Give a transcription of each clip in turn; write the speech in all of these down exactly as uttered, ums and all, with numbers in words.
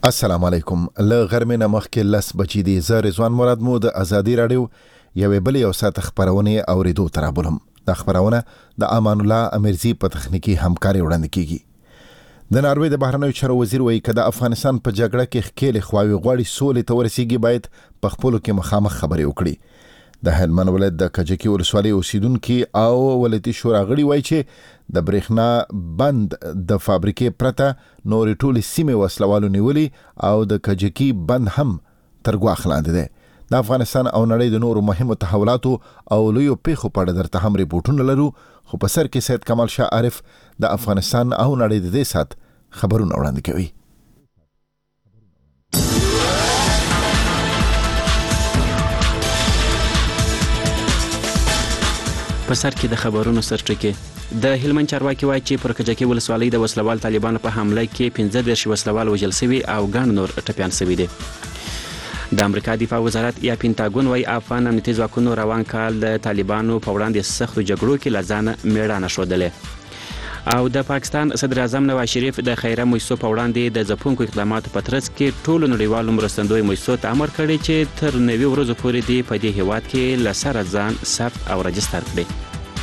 السلام علیکم. له غرمې نه مخکې لس بجې دي. زه رضوان مراد مو د ازادي راډیو یوې بلې او ساعت خبرونه اوریدو تر بولم. د خبرونه د امان الله امرزي په تخنیکی همکاري وړاندې کیږي. د ناروې د بهرنیو چارو وزیر وایي چې د افغانستان په جګړه کې خکېل خواوي غواړي سولې ته ورسیږي باید په خپلو کې مخامخ خبرې وکړي. د هلمند ولایت د کجکي ولسوالۍ اوسیدونکو او ولایتي شورا غړي وایي چې د برېښنا بند د فابریکې پرته نورې ټولې سیمې وسلوالو نیولي او د کجکي بند هم تر ګواښ لاندې دی. د افغانستان او نړۍ د نورو مهمو تحولاتو او لویو پیښو په اړه درته هم ریپورټونه لرو، خو په سر کې سید کمال شاه عارف د افغانستان او نړۍ د دې سات خبرونه وړاندې کوي. په سر کې د خبرونو سرټکی د هلمند چارواکي وایي چې پر کجکي ولسوالۍ د وسلوال طالبانو په حمله کې پنځه دېرش وسلوال وژل شوي او ګڼ نور ټپیان شوي دي. د امریکا دفاع وزارت یا پینټاګون وایي افغان امنیتي ځواکونو روان کال د طالبانو په وړاندې سختو جګړو کې له ځانه میړانه ښودلې. او د پاکستان صدر اعظم نواز شریف د خیره موسسو په وړاندې د ځپونکو اقداماتو په ترڅ کې ټولو نړیوالو مرستندویو موسسو ته امر کړی چې تر نوي ورځو پورې دې په دې هیواد کې له سره ځان ثبت او رجستر کړي.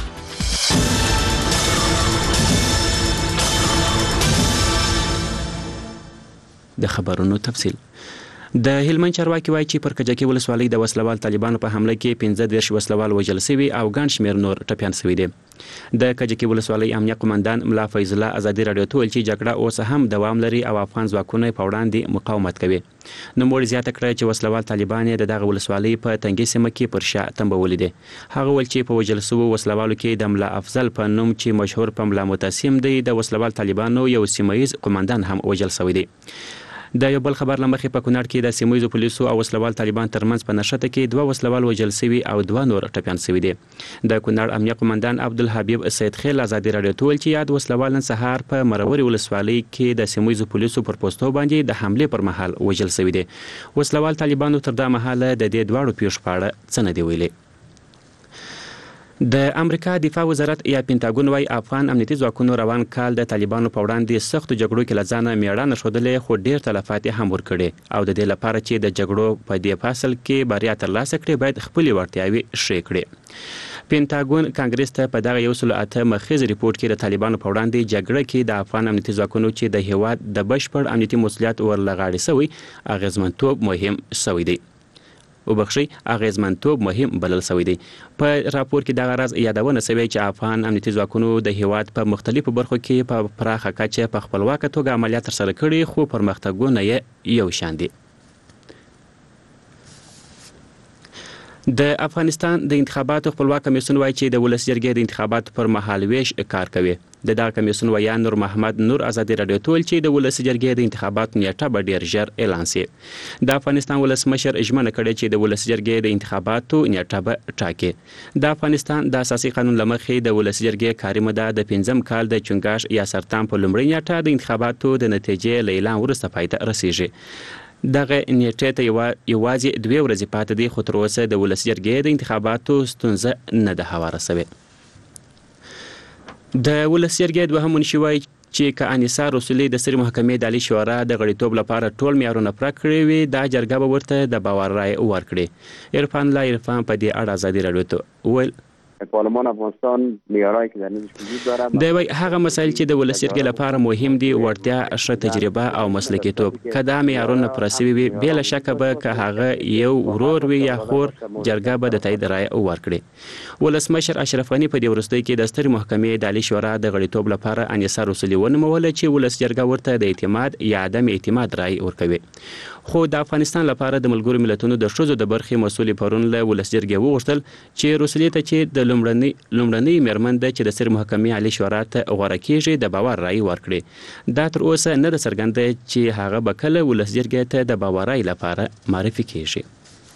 د خبرونو تفصیل. د هلمند چارواکي وایي چې پر کجکي ولسوالۍ د وسلوال طالبانو په حمله کې پنځه دېرش وسلوال وژل شوي او ګڼ شمېر نور ټپیان شوي دي. د کجکي ولسوالۍ امنیه قمندان ملا فیض الله ازادي راډیو ته ویل چې جګړه اوس هم دوام لري او افغان ځواکونه په وړاندې مقاومت کوي. نوموړي زیاته کړه چې وسلوال طالبان د دغه ولسوالۍ په تنګي سیمه کې پر شا تنبولي دي. هغه ویل چې په وژل شوو وسلوالو کې د ملا افضل په نوم چې مشهور په ملا متسم دی د وسلوال طالبانو یو سیمایي قمندان هم وژل شوی دی. د یو بل خبر لمخې په کونړ کې د سیمایي پولیسو او وسلوال طالبان ترمنځ په نښته کې دوه وسلوال وژل شوي او دوه نور ټپیان شوي دي. د کونړ امنیه قمندان عبدالحبیب سید خیل ازادي راډیو ته ویل چې یاد وسلوال نن سهار په مروري ولسوالۍ کې د سیمایي پولیسو پر پوسټو باندې د حملې پر مهال وژل شوي دي. وسلوال طالبانو تر دا مهاله د دې دواړو پیښو په اړه څه نه دي ویلي. د امریکا دفاع وزارت یا پینټاګون وایي افغان امنیتي ځواکونو روان کال د طالبانو په وړاندې سختو جګړو کې له ځانه میړانه ښودلې خو ډېر تلفات هم ورکړي او د دې لپاره چې د جګړو په دې فصل کې بریا ترلاسه کړي باید خپلې وړتیاوې ښې کړي. پینټاګون کانګرس ته په دغه یو سل اته مخیز ریپورت کې د طالبانو په وړاندې جګړه کې د افغان امنیتي ځواکونو چې د هیواد د بشپړ امنیتي مسؤلیت ورلغاړې شوی اغیزمنتوب مهم شوی دی. وبخښئ اغیزمنتوب مهم بلل شوی دی. په راپور کې دغه راز یادونه شوې چې افغان امنیتي ځواکونو د هیواد په مختلفو برخو کې په پراخه کچه په خپلواکه توګه عملیات ترسره کړي خو پرمختګونه یې یو شان دي. د افغانستان د انتخاباتو خپلواک کمیسیون وایي چې د ولس جرګې د انتخاباتو پر مهال ویش کار کوي. د دغه کمیسیون ویان نور محمد نور ازادي راډیو ته ویل چې د ولس جرګې د انتخاباتو نیټه به ډېر ژر اعلان شي. د افغانستان ولسمشر ژمنه کړې چې د ولس جرګې د انتخاباتو نیټه به ټاکي. د افغانستان د اساسي قانون له مخې د ولس جرګې کاري موده د پنځم کال د چنګاښ یا سرطان په لومړۍ نیټه د انتخاباتو د نتیجې له اعلان وروسته پای ته رسیږي. دغه نیټې ته یوازې دوې ورځې پاتې دي خو تر اوسه د ولس جرګې د انتخاباتو ستونزه نه ده هواره شوې. د ولس جرګې دوهم منشي وایي چې که انیسا رسولي د سترې محکمې د عالي شورا د غړیتوب لپاره ټول معیارونه پوره کړي وي دا جرګه به ورته د باور رایې ورکړي. عرفان الله عرفان په دې اړه ازادي راډیو ته وویل پارلمان افغانستان معیارایی که در نظرش وجود داره د وی هغه مسایل چې د ولس جرګې لپاره مهم دي وړتیا، ښه تجربه او مسلکیتوب. که دا معیارونه پوره شوي وي بې له شکه به که هغه یو ورور وي یا خور جرګه به د تایید رایې ورکړي. ولسمشر اشرف غني په دې وروستۍ کې د سترې محکمې د عالي شورا د غړیتوب لپاره انیسا رسولي ونوموله چې ولس جرګه ورته د اعتماد یا عدم اعتماد رایې ورکوي. خو د افغانستان لپاره د ملګرو ملتونو د ښځو د برخې مسؤلې پرون له ولس جرګې وغوښتل چې رسولي ته چې د لومړنۍ لومړنۍ میرمن ده چې د سترې محکمې عالي شورا ته غوره کیږي د باور رایې ورکړي. دا تر اوسه نه ده څرګنده چې هغه به کله ولس جرګې ته د باور رایې لپاره معرفي کیږي.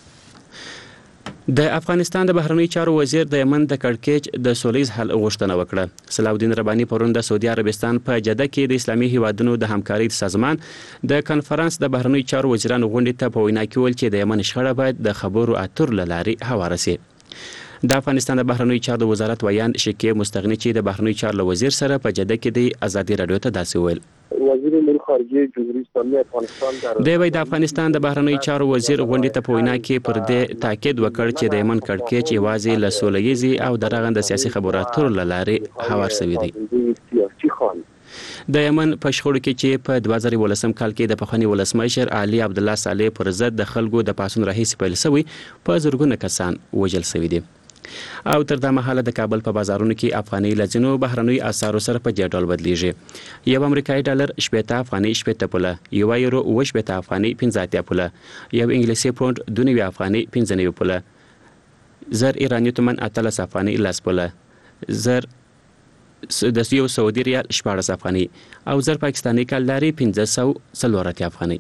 د افغانستان د بهرنیو چارو وزیر د یمن د کړکېچ د سولیز حل غوښتنه وکړه. صلاح الدین رباني پرون د سعودي عربستان په جده کې د اسلامي هیوادونو د همکارۍ سازمان د کنفرانس د بهرنیو چارو وزیرانو غونډې ته په وینا کې ویل چې د یمن شخړه باید د خبرو اترو له لارې هواره شي. د افغانستان د بهرنیو چارو وزارت ویان شکیب مستغني چې د بهرنیو چارو وزیر سره په جده کې د ازادي راډیو ته داسې ویل. وزیر ملک خارجه جمهوری اسلامی افغانستان در د وای د افغانستان د بهرنیو چارو وزیر غونډې ته په وینا کې پر دې تاکید وکړ چې د یمن کړکېچ یوازې له سولهییزي او د رغند سیاسي خبرو اترو له لارې هوار شوی دی. د یمن په شخړو کې چې په دوه زره ولسم کال کې د پخواني ولسمشر علي عبد الله صالح پر ضد د خلکو د پاسون راهیسې پیل شوی په زرګونه کسان وژل شوي دي. او تر دا مهاله د کابل په بازارونو کې افغاني لزینو بهرنیو اسعارو سره په جې ډول بدلیږي. یو امریکایي ډالر شپږ افغاني شپږ پوله، یو یورو اوه شپږ افغاني پنځه اتیا پوله، یو انګلیسي پونډ دوه نوي افغاني پنځه نوي پوله، زر ایراني تومن اتلس افغاني لس پوله، زر د یو سعودي ریال شپاړس افغاني او زر پاکستاني کلداري پنځه سوه څلور اتیا افغاني.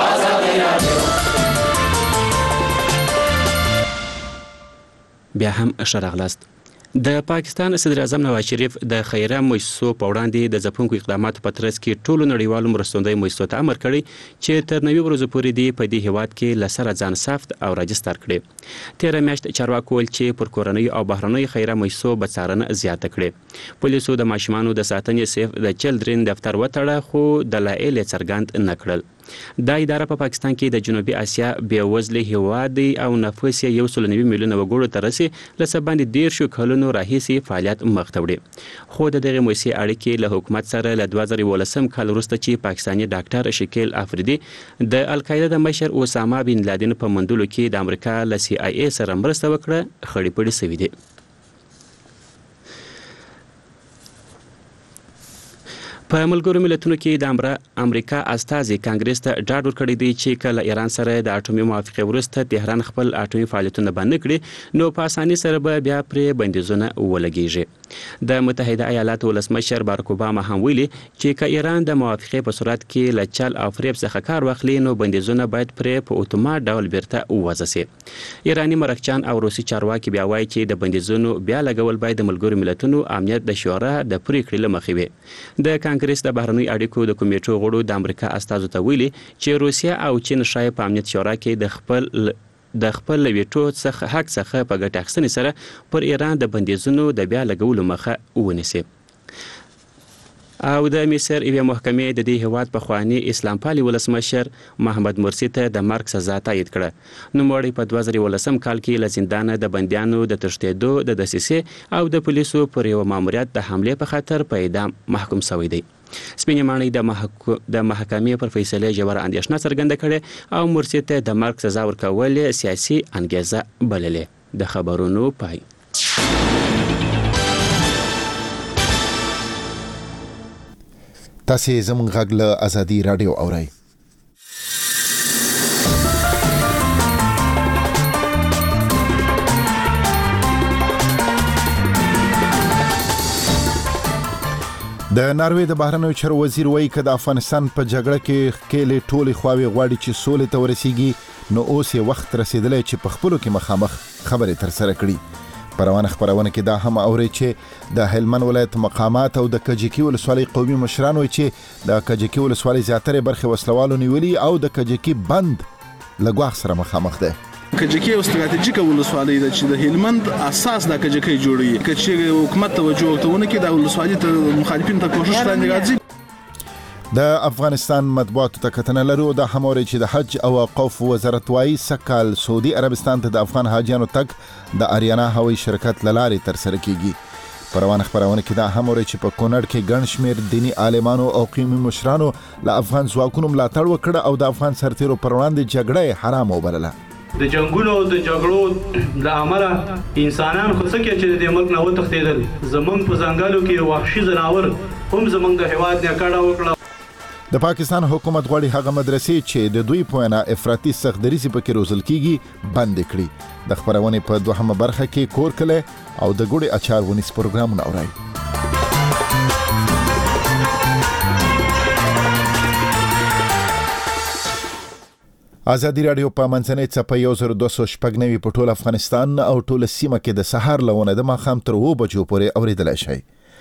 بیا هم ښه راغلاست. د پاکستان صدر اعظم نواز شریف د خیریه مؤسسو په وړاندې د ځپونکو اقداماتو په ترڅ کې ټولو نړیوالو مرستندویو مؤسسو ته امر کړی چې تر نوي ورځو پورې دې په دې هیواد کې له سره ځان ثبت او راجستر کړي. تېره میاشت چارواکو ویل چې پر کورنیو او بهرنیو خیریه مؤسسو به څارنه زیاته کړي. پولیسو د ماشومانو د ساتنې سیف د چلډرن دفتر وتړه خو دلایل یې څرګند نه کړل. دا اداره په پاکستان کې د جنوبي اسیا بېوزلي هیواد دی او نفوس یې یو سل نوي میلیونه وګړو ته رسي له څه باندې دېرشو کلونو راهیسې فعالیت مخ ته وړي. خو د دغې مؤسسې اړیکې له حکومت سره له دوه زره ولسم کال وروسته چې پاکستاني ډاکټر شکیل افریدي د القاعده د مشر اسامه بن لادن په موندلو کې د امریکا له سی آی ای سره مرسته وکړه خړې پړې سوي دي. په ملګرو ملتونو کې د امریکا استازي کانګرس ته ډاډ ورکړی دی چې کله ایران سره د اټومي موافقې وروسته تهران خپل اټومي فعالیتونه بند کړي نو په اسانۍ سره به بیا پرې بندیزونه ولګیږي. د متحده ایالاتو ولسمشر بارک اوباما هم ویلي چې که ایران د موافقې په صورت کې له چل او فریب څخه کار واخلي نو بندیزونه باید پرې په اتومات ډول بیرته ووځي سي. ایراني مرکچان او روسي چارواکي بیا وایي چې د بندیزونو بیا لګول باید د ملګرو ملتونو امنیت د شورا د پریکړې له مخې وي. د کانګرس د بهرنیو اړیکو د کمیټو غړو د امریکا استازو ته ویلي چې روسیه او چین شاید په امنیت شورا کې د خپل د خپل ویټو څخه حق څخه په ګټه اخیستنې سره پر ایران د بندیزونو د بیا لګولو مخه ونیسي. او د مصر یوې محکمې د دې هیواد پخواني اسلام پالي ولسمشر محمد مرسي ته د مرګ سزا تایید کړه. نوموړی په دوه زره ولسم کال کې له زندانه د بندیانو د تښتېدو د دسیسې او د پولیسو پر یو ماموریت د حملې په خاطر په اعدام محکوم شوی دی. سپینې ماڼۍ د محکو... د محکمې پر فیصلې ژوره اندېښنه څرګنده کړې او مرسي ته د مرګ سزا ورکول سیاسي انګیزه بللې. د خبرونو پای. تاسې زموږ غږ له ازادي راډیو اورئ. د ناروې د بهرنیو چارو وزیر وایي که د افغانستان په جګړه کې ښکېلې ټولې خواوې غواړي چې سولې ته ورسیږي نو اوس یې وخت رسېدلی چې په خپلو کې مخامخ خبرې ترسره کړي. په روانه خپرونه کې دا هم اوري چې د هلمند ولایت مقامات او د کجکي ولسوالۍ قومي مشران وایي چې د کجکي ولسوالۍ زیاتره برخې وسلوالو نیولي او د کجکي بند له ګواښ سره مخامخ ده. کجکی یو ستراتیژیکه ولسوالۍ ده چې د هلمند اساس د کجکی جوړوي. چې حکومت توجه ورته کې د ولسوالۍ ته مخالفین ته کوشش باندې راځي. د افغانستان مطبوعاتو ته کتنه لرو د هموري چې د حج او اوقاف وزارت وايي سکال سعودي عربستان ته د افغان حاجیانو تک د اریانا هوایي شرکت لارې تر سره کیږي. په روانه خبرونه کې دا هموري چې په کونړ کې ګڼ شمېر دینی عالمانو او قومي مشرانو له افغان ځواکونو ملاتړ وکړ او د افغان سرتیرو پر وړاندې جګړه حرام وبلله. د جنگونو د جګړو د عمله انسانان خو څه کې چې د ملک نه وتښتېدل. زمونږ په ځنګلو کې وحشي ځناور هم زمونږ د هېواد نه کډه وکړه. د پاکستان حکومت غواړي هغه مدرسې چې د دوی په وینا افراطي سخت دریځ پکې روزل کیږي بند کړي. د خبرونې په دوهمه برخه کې کور کله او د ګوړې اچار ونیس پروګرامونه اورئ. ازادي راډیو په منځنۍ څپه یو زر دوه سوه شپږ نوي په ټول افغانستان او ټول سیمه کې د سهار لونه د ماښام تر اوه بجو پورې اورېدلی شئ.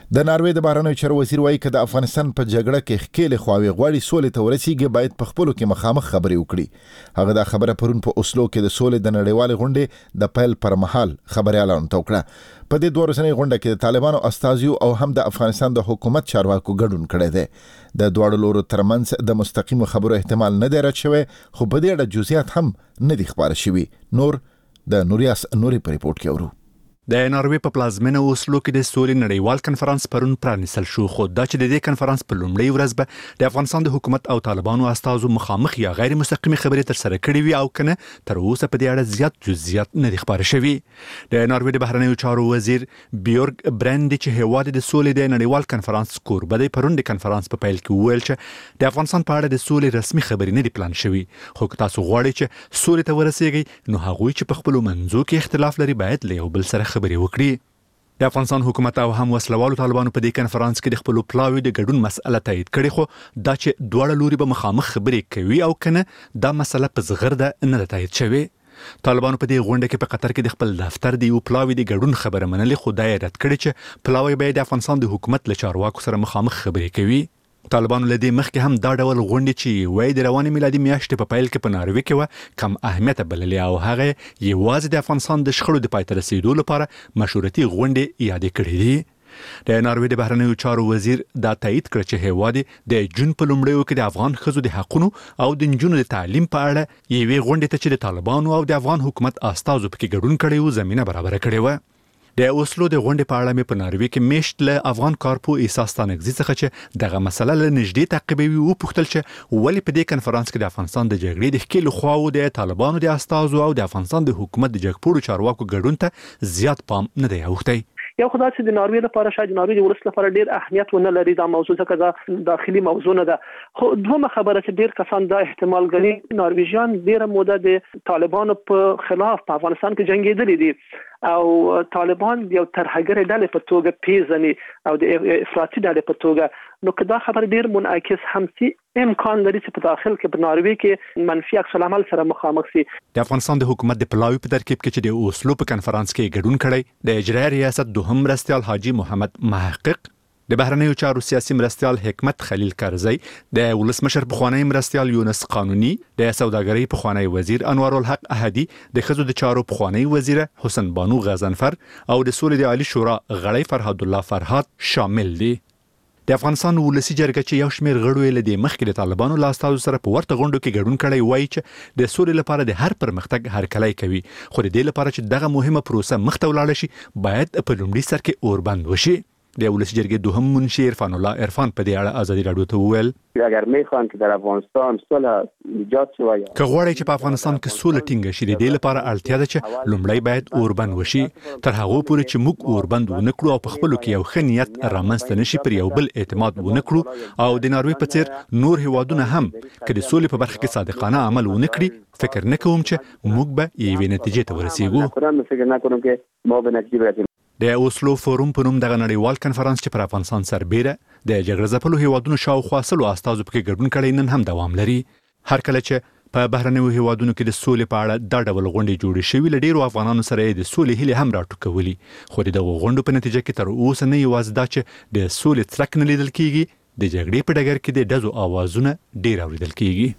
د ناروې د بهرنیو چارو وزیر وایي چې د افغانستان په جګړه کې ښکېلې خواوې غواړي سولې ته ورسیږي باید په خپلو کې مخامخ خبرې وکړي. هغه دا خبره پرون په اوسلو کې د سولې د نړیوالې غونډې د پیل پر مهال خبريالانو ته وکړه. په دې دوه ورځنۍ غونډه کې د طالبانو استازیو او هم د افغانستان د حکومت چارواکو ګډون کړی دی. د دواړو لورو ترمنځ د مستقیمو خبرو احتمال نه دی رد شوی، خو په دې اړه جزئیات هم نه دي خبره شوي. نور د نوریاس نوري په ریپورت کې اورو. د ناروې په پلازمینه اوسلو کې د سولې نړیوال کنفرانس پرون پرانیستل شو، خو دا چې د دې کنفرانس په لومړۍ ورځ به د افغانستان د حکومت او طالبانو استازو مخامخ یا غیر مستقیمي خبرې تر سره کړې وي او کنه تر اوسه په دې اړه زیات جزئیات نه دي خبره شوي. د ناروې د بهرنیو چارو وزیر بیورګ برند چې هیواد د سولې د نړیوال کنفرانس کوربه دی پرون د کنفرانس په پیل کې وویل چې د افغانستان په اړه د سولې رسمي خبرې نه دي پلان شوي، خو که تاسو غواړئ چې سولې ته ورسیږئ نو هغوی چې په خپلو منځو کې اختلاف لري باید له یو بل سره خبرې وکړي. د افغانستان حکومت او هم وسلوالو طالبانو په دې کنفرانس کې د خپل پلاوی د ګډون مسله تایید کړې، خو دا چې دواړه لوري به مخامخ خبرې کوي او کنه دا مسله په زغرده نه تایید شوی. طالبانو په دې غونډه کې په قطر کې د خپل دفتر د یو پلاوی د ګډون خبره منلې، خو دا یې رد کړې چې پلاوی به د افغانستان د حکومت له چارواکو سره مخامخ خبرې کوي. طالبانو له دې مخکې هم دا ډول غونډې چې وای د روانې میلادي میاشتې په پیل کې په ناروې کې و کم اهمیت بللې او هغه یوازې د افغانستان د شخړو د پای ته رسیدو لپاره مشورتي غونډې یادې کړې دي. د ناروې د بهرنیو چارو وزیر دا تایید کړ چې هیواد د جون په لومړیو کې د افغان ښځو د حقونو او د نجونو د تعلیم په اړه یوې غونډې ته چې د طالبانو او د افغان حکومت استازو پکې ګډون کړی و زمينه برابر کړې و. د اوسلو د غونډې په اړه مې په ناروې کې میشت له افغان کارپو احساس تانګزي څخه چې دغه مسله له نږدې تعقیبوي او پوښتل چې ولې په دې کنفرانس کې د افغانستان د جګړې د ښکېلو خواو د طالبانو د استازو او د افغانستان د حکومت د جګپوړو چارواکو ګډون ته زیات پام نه دی اوښتی. یو خدای چې د ناروې لپاره شاید ناروې د ولس لپاره ډیر اهمیت ونه لري دا موضوع ځکه دا داخلي موضوع نه ده، خو دومره خبره چې ډیر کسان دا احتمال غني نارویجان ډیره موده د طالبانو په خلاف په افغانستان کې جنگیدلي دي او طالبان یو ترهګر ډلې په توګه پیژني او د افراطي ډلې په توګه، نو که دا خبر ډیر منعکس هم سي امکان لري چې په داخل کې په ناروې کې منفي عکس العمل سره مخامخ سي. د افغانستان د حکومت د پلاوی په ترکیب کې چې د اوسلو په کنفرانس کې ګډون کړی د اجرایي ریاست دوهم مرستیال حاجی محمد محقق، د بهرنیو چارو سیاسي مرستیال حکمت خلیل کرزی، د ولسمشر پخوانی مرستیال یونس قانونی، د سوداګرۍ پخوانی وزیر انوار الحق احدی، د ښځو د چارو پخوانی وزیر حسن بانو غزنفر او د سولې د عالی شورا غړی فرهاد الله فرهاد شامل دي. د افغانستان ولسی جرګه چې یو شمېر غړو یې له دې مخکې د طالبانو له استازو سره په ورته غونډو کې ګډون کړی وایي چې د سولې لپاره د هر پرمختګ هرکلی کوي، خو د دې لپاره چې دغه مهمه پروسه مخته ولاړه شي باید په لومړي سر کې اوربند وشي. د ولسی جرګې دوهم منشي عرفان الله عرفان په دې اړه ازادي راډیو ته وویل اگر میخوان که در افغانستان صلح ایجاد شي، که غواړي چې په افغانستان کې سوله ټینګه شي د دې لپاره اړتیا ده چې لومړی باید اوربند وشي، تر هغه پورې چې موږ اوربند ونه کړو او په خپلو کې یو ښه نیت رامنځته نشي پر یو بل اعتماد ونه کړو او د ناروې په څیر نور هیوادونه هم که د سولې په برخه کې صادقانه عمل ونه کړي، فکر نه کوم چې موږ به یوې نتیجې ته ورسیږو. فکر نکنم که ما به نتیجه برسیم. د اوسلو فورم په نوم دغه نړیوال کنفرانس چې پر افغانستان سربېره د جګړه ځپلو هیوادونو شاوخوا سلو استازو پکې ګډون کړی نن هم دوام لري. هر کله چې په بهرنیو هیوادونو کې د سولې په اړه دا ډول غونډې جوړې شوې له ډیرو افغانانو سره د سولې هیلې هم راټوکولي، خو د دغو غونډو په نتیجه کې تر اوسه نه یوازې دا چې د سولې څرک نه لیدل کیږي، د جګړې په ډګر کې د ډزو اوازونه ډیر اوریدل کیږي.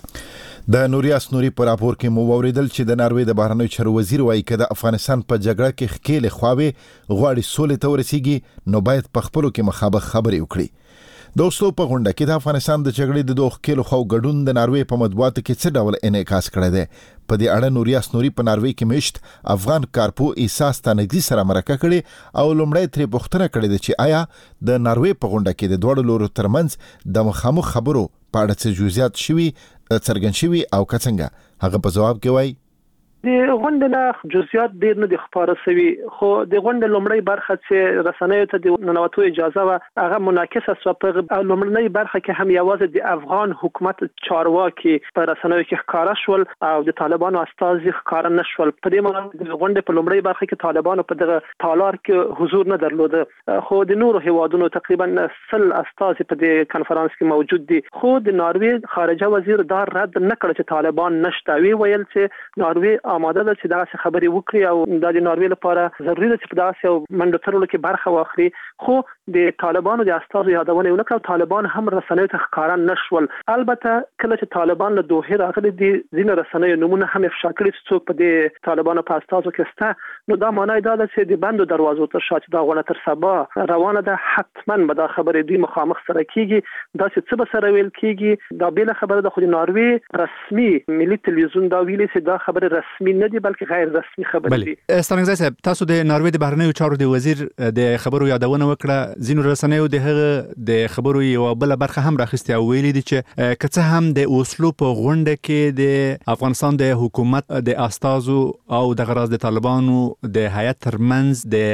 د نوریاس نوري پر راپور کې مو اوریدل چې د ناروې د بهرنیو چارو وزیر وایي چې د افغانستان په جګړه کې ښکېلې خواوې غواړي سولې ته ورسیږي نو باید په خپلو کې مخامخ خبرې وکړي. د اوسلو په غونډه کې د افغانستان د جګړې د دوه ښکېلو خواو ګډون د ناروې په مطبوعاتو کې څه ډول انعکاس کړی دی. په دې اړه نوریاس نوري په ناروې کې میشت افغان کارپو احساس تانګزي سره مرکه کړې او لومړی ترې پوښتنه کړې ده چې آیا د ناروې په غونډه کې د دواړو لورو ترمنځ د مخامخ خبرو په اړه څه جزئیات شوي څرګند شوي او که څنګه. هغه په جواب کې وایي د غونډې نه جزئیات ډیر نه دي خبره شوي، خو د غونډې لومړی برخه چې رسنیو ته د ننوتو اجازه و هغه منعکسه شوه. په لومړنۍ برخه کې هم یوازې د افغان حکومت چارواکي په رسنیو کې ښکاره شول او د طالبانو استازي ښکاره نه شول. په دې معنی د غونډې په لومړۍ برخه کې طالبانو په دغه تالار کې حضور نه درلوده، خو د نورو هیوادونو تقریبا سل استازي په دې کنفرانس کې موجود دي. خو د ناروې خارجه وزیر دا رد نه کړ چې طالبان نشته، وی ویل چې ناروې آماده ده چې دغه خبرې وکړي او د ناروې لپاره ضروري ده چې په داسې یو منډه تړلو کې برخه واخلي، خو د طالبانو د استازو یادونه ونکړه. طالبان هم رسنیو ته ښکارا نشول. البته کله چې طالبان له دوحه راغلي دي ځینې رسنیو نمونه هم افشا کړي چې څوک په دې طالبانو په استازو کې سته، نو دا معنی دا ده چې د بندو دروازو تر شا چې دا غونه تر سبا روانه ده، حتما به دا خبرې دوی مخامخ سره کیږي. دا چې څه به سره ویل کیږي دا بیل خبره ده، خو د ناروی رسمي ملي تلویزیون دا ویلي چې دا خبره رسمي نه دي بلکې غیر رسمي خبرې دي. ستانګزی صاحب، تاسو د ناروی د بهرنیو چارو د وزیر د خبرو یادونه وکړه. ځینو رسنیو د هغه د خبرو یو بل برخه هم راخسته او ویلي دي چې کڅه هم د اوسلو په غونډه کې د افغانستان د حکومت د استازو او د غراز د طالبانو د هیئت ترمنځ د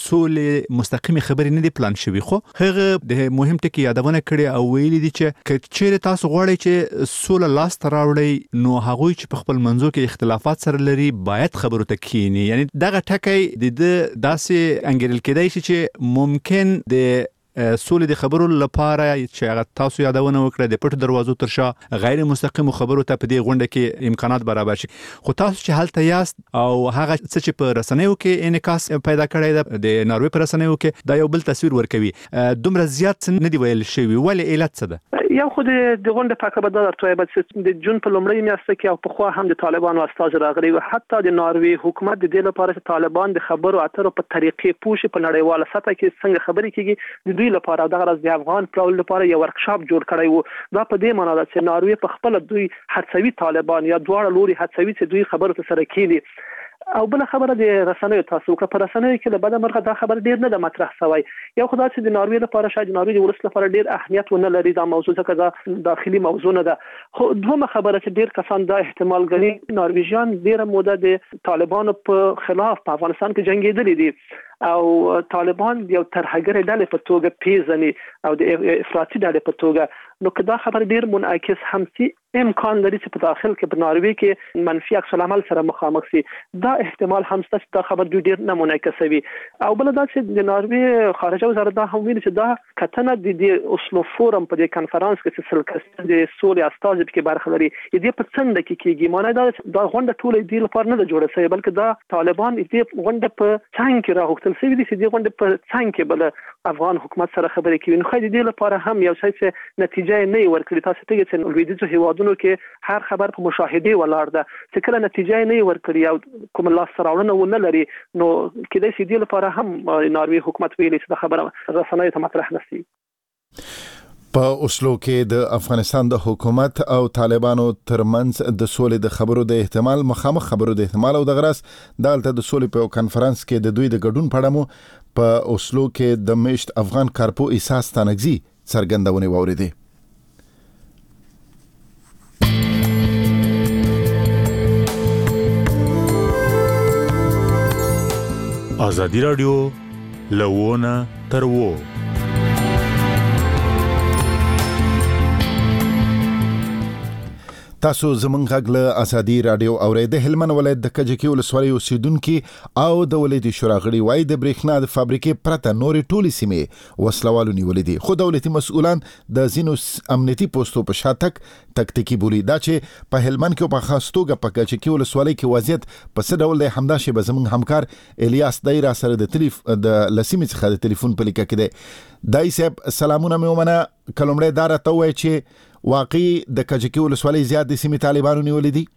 سولې مستقیمي خبرې نه دي پلان شوی، خو هغه د مهم ټکی یادونه کړي او ویلي دي چې کچېره تاسو غواړئ چې سوله لاس ته راوړئ نو هغوی چې په خپل منځو کې اختلافات سره لري باید خبرو ته کینی. یعنی دغه ټکی د داسې انګیرل کېدای شي چې ممکن د سولې د خبرو لپاره چې هغه تاسو یادونه وکړه د پټو دروازو تر شا غیر مستقیم خبرو ته په دې غونډه کې امکانات برابر شي. خو تاسو چې هلته یاست او هغه څه چې په رسنیو کې انعکاس پیدا کړی ده د ناروی په رسنیو کې دا یو بل تصویر ورکوي. دومره زیات نه دی ویل شوی، ولې علت څه ده؟ یو خو د غونډې په کبه د تویبت د جون په لومړۍ میاشت کې او په خوا هم د طالبانو استاذ راغلي او حتی د ناروی حکومت د دې لپاره چې طالبان د خبرو اترو په طریقې پوښي په نړیواله سطح کې څنګه خبرې کیږي د دوی لپاره دغه راز د افغان پرول لپاره یو ورکشاپ جوړ کړی وو. دا په دې معنی ده چې ناروی په خپل دوی هڅوي طالبان یا دواړه لوري هڅوي چې دوی خبرو ته سره کینی. او بل خبره د رسنیو تاسو که په رسنیو کې له بده مرغه دا خبر ډیر نه د مطرح شوی. یو خدای چې د ناروی لپاره شاید ناروی د ولس لپاره ډیر اهمیت ونه لري دا موضوع ځکه دا داخلي موضوع نه ده. خو دومره خبره چې ډیر کسان دا احتمال غني نارویجان ډیره موده د طالبانو په خلاف په افغانستان کې جنگیدلي دي او طالبان یو ترهګر ډلې په توګه پیژني او د افراطي ډلې په توګه. نو که دا خبر ډیر منعکس هم سي امکان لري چې په داخل کې په ناروی کې منفي عکس العمل سره مخامخ سي. دا احتمال هم شته چې دا خبر ډیر نه منعکسوي. او بل دا چې د ناروی خارجه وزارت دا هم ویلي چې دا کتنه د دې اوسلو فورم په دې کنفرانس کې چې سلکس د سولې استاذ کې برخه لري دې په څنډه کې کیږي. معنی دا دا غونډه ټول دی لپاره نه جوړه شوی بلکې دا طالبان دې غونډه په څنګه کې راغوښتل شوی دي چې دې غونډه په څنګه کې بل افغان حکومت سره خبرې کوي. نو خو دې لپاره هم یو څه چې نتیجه نه ورکړي. تاسو ته چې لویدیځو هیوادونو کې هر خبر په مشاهده ولاړ ده چې کله نتیجه نه ورکړي او کوم لاس راوړنه ونه لري نو کله چې دې لپاره هم ناروی حکومت ویلي چې دا خبره رسنیو ته مطرح نشي. په اوسلو کې د افغانستان د حکومت او طالبانو ترمنځ د سولې د خبرو د احتمال مخامخ خبرو د احتمال او د غرس دالته د سولې په کانفرنس کې د دوی د ګډون پړمو په اوسلو کې د مشت افغان کارپو احساس تنګزي څرګندونه ووريدي. ازادي رادیو لوونه تر وو تاسو زمونږ غږ له ازادي رادیو اورئ. د هلمند ولایت د کجکي ولسوالۍ اوسیدونکو او د ولایتي شورا غړي وایي د برېښنا د فابریکې پرته نورې ټولې سیمې وسلوالو نیولې دي، خو دولتي مسؤلان د ځینو امنیتي پوسټو په شاتک تکتیکي بولي. دا چې په هلمند کې په خاص توګه په کجکي ولسوالۍ کې وضعیت په څه ډول دی همدا شی به زمونږ همکار الیاس دایرا سره د تلیف د لسیمې څخه د ټلیفون په لیکه کې دی. دای صاحب سلامونه مې ومنه. کلمړې دار ته وایي چې واقعي د کجکي ولسوالۍ زیات د سیمې طالبانو نیولې دي.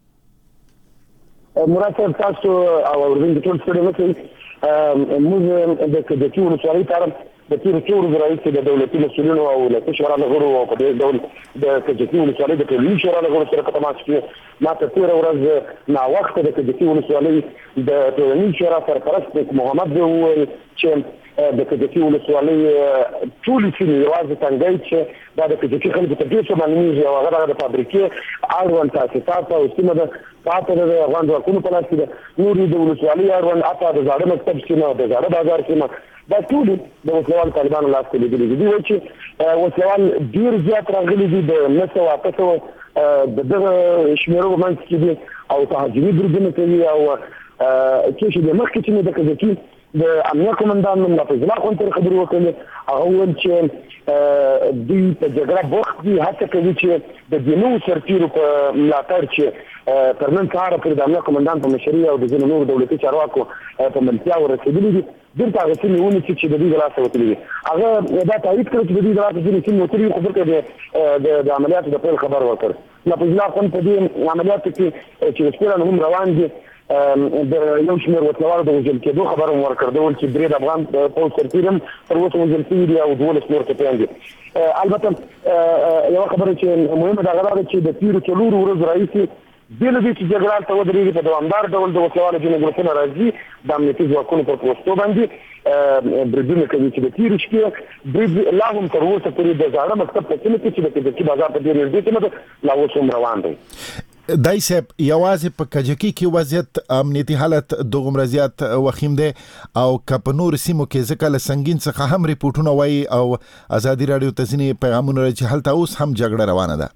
مراد صاحب تاسو او ورته ټول څه نه موږ د کجکي ولسوالۍ طرف د تیر څور رئیس د دولتي مسؤلینو او د شورا لغړو او په دې ډول د کجکي ولسوالۍ د ټولنې شورا لغړو سره په تماس کې ما ته تیر ورځ نا وخت د کجکي ولسوالۍ د ټولنې شورا سرپرست محمد وویل چې د کجکي ولسوالۍ ټول سیمې یوازې څنګه چې دا د کجکي خلکو ته ډېر څه معلومیږي او هغه د فابریکې اړوند تاسیسات او سیمه د پاتې د افغان ځواکونو په لاس کې ده. نور د ولسوالۍ اړوند اته د زاړه مکتب سیمه د زاړه بازار سیمه دا ټول د وسلوال طالبانو لاس کې لیدلي دي. دوی چې وسلوال ډېر زیات راغلي دي د نسو واپسو د دغه شمیرو منځ کې دي او تهاجمي بریدونه کوي او چې د مخکې چې د کجکي د امنیت قومندان مولا فیض الله خان تر خبرې وکړې هغه وویل چې دوی په جګړه بوخت دي هڅه کوي چې د دې نوو سرتیرو په ملاتړ چې تر نن سهاره پورې د امنیت قومندان په مشرۍ او د ځینو نورو دولتي چارواکو په ملتیا ورسېدلي دي دلته هغه سیمې ونیسي چې د دوی د لاسه وتلي دي هغه دا تایید کړی چې د دوی د لاسه ځینې سیمې وتلي دي خو بېرته د عملیاتو د پیل خبر ورکړ مولا فیض الله خان په دې عملیاتو کې چې وسپېړه هم روان دي د یو شمېر وسلوالو د وژل کېدو خبر هم ورکړ د ول چې درې د افغان پوځ سرتیر هم تر اوسه وژل شوي دي او دولس نور ټپیان دي البته یوه خبره چې مهمه ده هغه دا ده چې د تېرو څلورو ورځو راهیسې بې له دې چې جګړه هلته ودرېږي په دوامدار ډول د وسلوالو ځینې ګروپونه راځي د امنیتي ځواکونو پر پوستو باندې بریدونه کوي چې د تېرې شپې برید لا هم تر اوسه پورې د زاړه مکتب په سیمه کې چې د کجکي بازار په ډېر نږدې سیمه ده لا اوس هم روان دی. دای صاحب یوازې په کجکي کې وضعیت امنیتي حالت دومره زیات وخیم دی او که په نور سیمو کې ځکه له سنګین څخه هم ریپورټونه وایي او ازادي راډیو ته ځینې پیغامونه راځي چې هلته اوس هم جګړه روانه ده.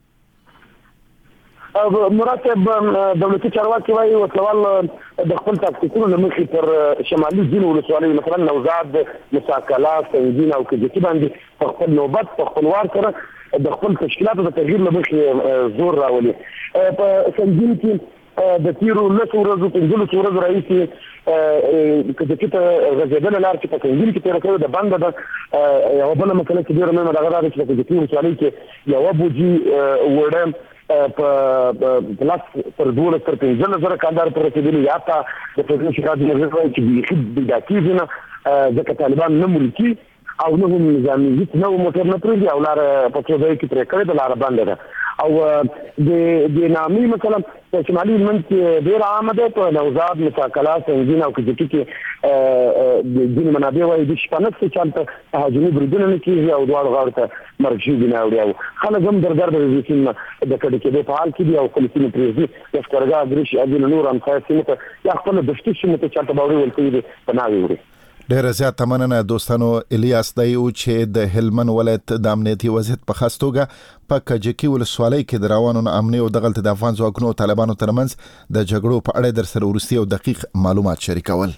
مراد صاحب دولتي چارواکي وایي وسلوال د خپل تاکتیکونو له مخې پر شمالي ځینو ولسوالیو مثلا نوزاد مساکلا سنګین او کجکي باندې په خپل نوبت په خپل وار سره د خپل تشکیلاتو د تغییر له مخې زور راولي. په سنګین کې د تیرو لسو ورځو پنځلسو ورځو راهیسې کجکي ته غځېدله لار چې په سنګین کې تېره کړې ده بنده ده. یوه بله مسله چې ډېره مهمه ده هغه دا ده چې په کجکي ولسوالۍ کې یوه بوجي وړه په لاس تر دولس تر پنځلس زره کاندار پورې رسېدلي یا تا د فدرالي شورا جمهوریت وایي چې بیخي پیدا کېږي نه ځکه طالبان نه ملکي او نه هم نظامي هېڅ نه موټر نه پرېږدي او لاره په څو ځایو کې پرې کړې ده لاره بنده ده. او د نامي مثلا په شمالي هلمند کې ډېره عامه ده په نوزاد مساکلا سنګین او کجکي کې ځینې منابع وایي د شپه نسته چې هلته تهاجمي بریدونه نه کېږي او دواړو غاړو ته مرګ شوي نه اوړي او خلک هم درګرده د دې سیمې نه د کډه کېدو په حال کې دي او خپلې سیمې پرېږدي لښکرګاه ګرشي ځینې نور همسایه سیمو ته یا خپله دشتي سیمو ته چې هلته باوري ول کوي دي په ناوې وړي. ډیره زیاته مننه دوستانو. الیاس دی او چې د هلمند ولایت د امنیتي وضعیت په خاص توګه په کجکي ولسوالۍ کې د روانو امنیت او دغلت د افغان ځواکونو او طالبانو ترمنځ د جګړو په اړه در سره ورستی او دقیق معلومات شریکول.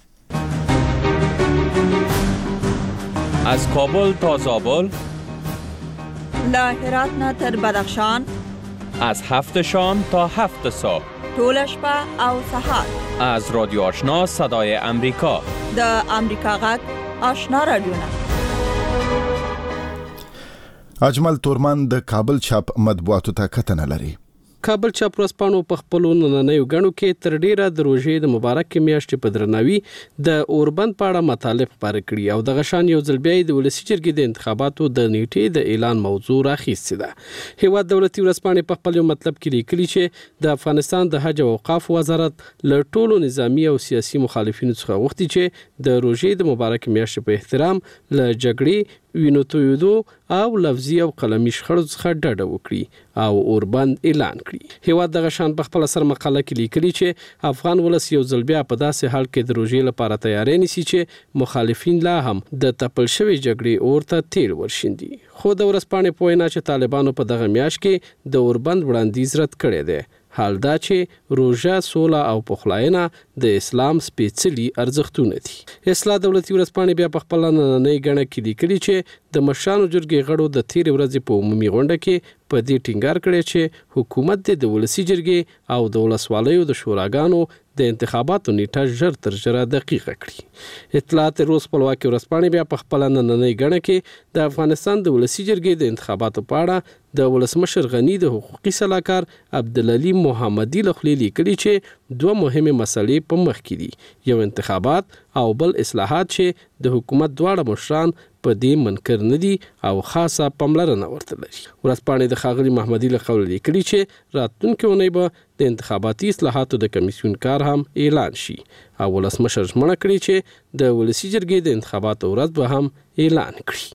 از کابل تا زابل، له هرات نه تر بدخشان، از هفت شام تا هفت صبح، طول شپه او سهار، از رادیو آشنا صدای امریکا، د امریکا غږ آشنا رادیو. اجمل تورمان د کابل چاپ مطبوعاتو ته کتنه لري. کابل چاپ ورځپاڼو په خپلو نننیو غړو کې تر ډیره د روژې د مبارکې میاشتې په درناوي د اوربند په اړه مطالب خپاره کړي او د غشان یو ځل بیا د ولسی جرګې د انتخاباتو د نیټې د اعلان موضوع راخیستې ده. هیواد دولتي ورځپاڼې په خپل مطلب کې لیکلي چې د افغانستان د حج او اوقاف وزارت له ټولو نظامی او سیاسي مخالفینو څخه غوښتي چې د روژې د مبارکې میاشتې په احترام له جګړې وینو تویدو او لفظي او قلمي شخړو څخه ډډه وکړي او اوربند اعلان کړي. هیواد د غشان په خپل سر مقاله کې لیکلي چې افغان ولس یو ځل بیا په داسې حال کې د روژې لپاره تیاری نیسي چې مخالفین لا هم د تپل شوی جګړې اور ته تیل ورشیندي. خو د ورځپاڼې په وینا چې طالبانو په دغه میاشت کې د اوربند وړاندیز رد کړی دی. حال دا چې روژه، سوله او پخلاینه د اسلام سپېڅلي ارزښتونه دي. اصلاح دولتي ورځپاڼې بیا په خپل نننۍ غړه کې لیکلي چې د مشرانو جرګې غړو د تیرې ورځې په عمومي غونډه کې په دې ټینګار کړی چې حکومت د ولسی جرګې او د ولسوالیو د شوراګانو د انتخاباتو نیټه ژر تر ژره دقیقه کړي. اطلاعات روز خپلواکي ورځپاڼې بیا په خپل نننۍ غړه کې د افغانستان د ولسی جرګې د انتخاباتو په اړه د ولسمشر غنی د حقوقي سلاکار عبدالعلی محمدي لخوا لیکلي چې دوه مهمه مسلې په مخ کې دي، یو انتخابات او بل اصلاحات چې د حکومت دواړه مشران په دې منکر نه دي او خاصه پاملرنه ورته لري. ورځپاڼې د ښاغلي محمدي له قوله لیکلي چې راتلونکې اونۍ به د انتخاباتي اصلاحاتو د کمیسیون کار هم اعلان شي او ولسمشر ژمنه کړې چې د ولسی جرګې د انتخاباتو ورځ به هم اعلان کړي.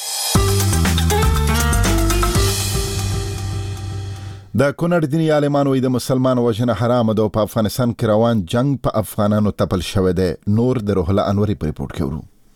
د کونړ دیني عالمان وایي د مسلمان وژنه حرام ده او په افغانستان کې روان جنگ په افغانانو تپل شوی دی. نور د روح الله انوري په ریپورت کې ورو.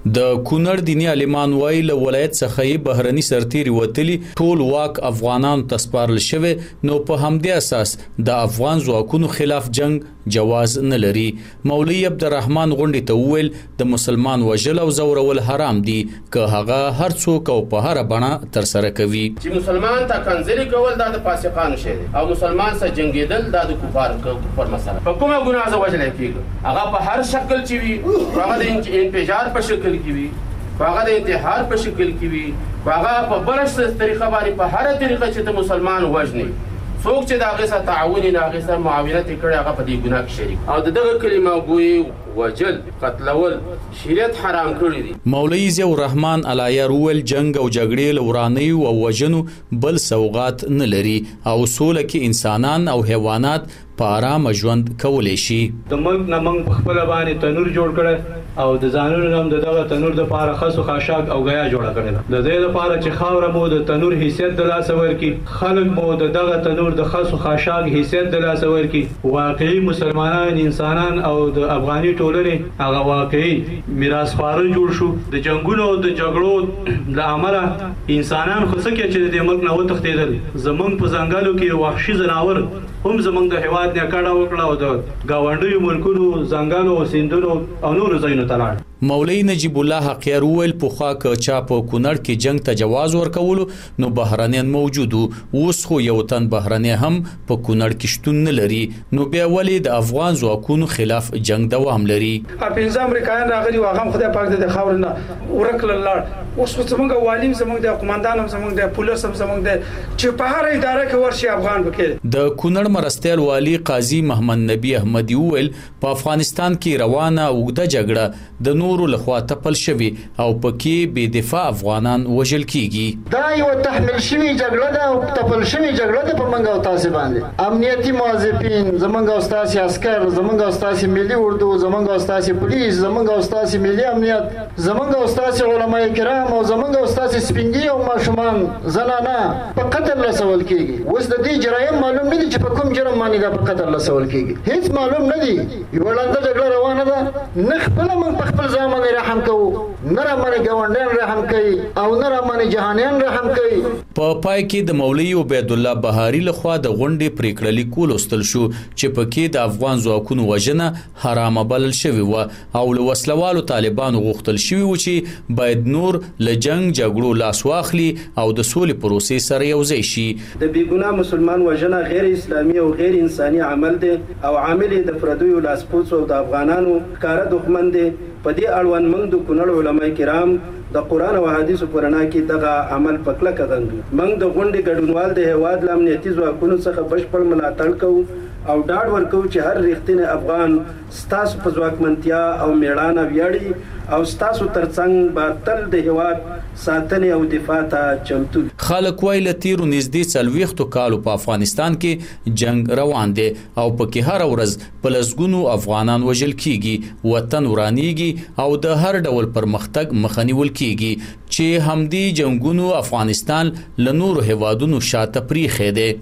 د کونړ دینی عالمان وایي له ولایت څخه بهرني سرتیري وتلي ټول واک افغانانو ته سپارل شوی نو په همدې اساس د افغان ځواکونو خلاف جنگ جواز نه لري. مولوي عبدالرحمن غونډې ته وویل د مسلمان وژل او زورول حرام دي که هغه هر څوک او په هر بڼه تر سره کوي. چې مسلمان ته کنځلي کول دا د فاسقانو شی دی او مسلمان سره جنگیدل دا د کفار کفر مسله. په کومه ګناه زه وژل کېږم هغه په هر شکل چې وي، هغه د انفجار په شکل کې وي، هغه د انتحار په شکل کې وي، هغه په بل طریقه باندې په هر طریقه چې ته مسلمان وژني څوک چې د هغې سره تعاون یې د هغې سره معاونت یې کړی هغه په دې ګناه کې شریک او د دغه کلمه ګویي وجل قتلول شریعت حرام کړی دي. مولوي ضیاء الرحمن الایر وویل جنگ او جګړې له ورانیو او وژنو بل سوغات نه لري او سوله کې انسانان او حیوانات په آرامه ژوند کولی شي. د ملک نه موږ په خپله باندې تنور جوړ کړی او د ځانونو نه هم د دغه تنور دپاره خس و خاشاک او ګیا جوړه کړې ده. د دې دپاره چې خاوره مو د تنور حیثیت د لاسه ورکړي، خلک مو د دغه تنور د خس و خاشاک حیثیت د لاسه ورکړي، واقعي مسلمانان انسانان او د افغاني ټولنې هغه واقعي میراثخواره جوړ شو. د جنګونو او د جګړو له امله انسانان خو څه کې چې د دې ملک نه وتښتېدل، زمونږ په ځنګلو کې وحشي ځناور هم زمونږ د هېواد نه کډه وکړه او د ګاونډیو ملکونو ځنګلو سیندونو او نورو ځایونو ته لاړ. مولوي نجیب الله حقیار وویل پخوا که چا په کونړ کې جنگ ته جواز ورکولو نو بهرنیان موجود وو، اوس خو یو تن بهرنی هم په کونړ کې شتون نه لري، نو بیا ولې د افغان ځواکونو خلاف جنگ دوام لري؟ پنځه امریکایان راغلي وو، هغه هم خدای پاک د خاورې نه ورکړل لاړ. اوس خو زموږ والیم زموږ د قومندان هم زموږ د پولیس هم زموږ د چې په هر اداره کې ورشي افغان پکې. د کونړ مرستیال والی قاضي محمد نبی احمدي وویل په افغانستان کې روانه اوږده جګړه د نورو لخوا تپل شوی او پکې بې دفاع افغانان وژل کیږي. دا یو تحمیل شوی جګړه ده او تپل شوی جګړه ده په منګه او تاسو باندې. امنیتي موظفین زمونږ او تاسو عسكر، زمونږ او تاسو ملي اردو، زمونږ او تاسو پولیس، زمونږ او تاسو ملي امنیت، زمونږ او تاسو علماء کرام او زمونږ او تاسو سپینګي او ماشومان زنانه په قتل رسول کیږي. اوس د دې جرایم معلوم نه دي چې په کوم جرم باندې دا په قتل رسول کیږي، هیڅ معلوم نه دي. یو لاندې جګړه روانه ده، نه خپل من په خپل ځان باندې رحم کوو، نه را باندې ګاونډیان رحم کوي او نه را باندې جهانیان رحم کوي. په پای کې د مولوي عبید الله بهاري لخوا د غونډې پریکړه لیکل وستل شو چې پکې د افغان ځواکونو وژنه حرامه بلل شوی و او له وسلوالو طالبانو غوښتل شوی و چې باید نور له جنگ جګړو لاس واخلي او د سولې پروسې سره یوځای شي. د بیګناه مسلمان وژنه غیر اسلامي او غیر انساني عمل دی او عامل د پردیو لاسپوڅو او د افغانانو ښکاره دښمن دی. په دې اړوند موږ د کونړ علماء کرام د قرآن او حدیثو په رڼا کې دغه عمل په کلکه غندو. موږ د غونډې ګډونوال د هېواد له امنیتي ځواکونو څخه بشپړ ملاتړ کوو او ډاډ ورکوو چې هر رښتینی افغان ستاسو په ځواکمنتیا او میړانه ویاړي او ستاسو ترڅنګ به تل د هېواد ساتنې او دفاع ته چمتو. خلک وایي له تیرو نږدې څلوېښتو کالو په افغانستان کې جنگ روان دی او پکې هره ورځ په لسګونو افغانان وژل کیږي، وطن ورانیږي او د هر ډول پرمختګ مخه نیول کیږي چې همدې جنگونو افغانستان له نورو هیوادونو شاته پریښی دی.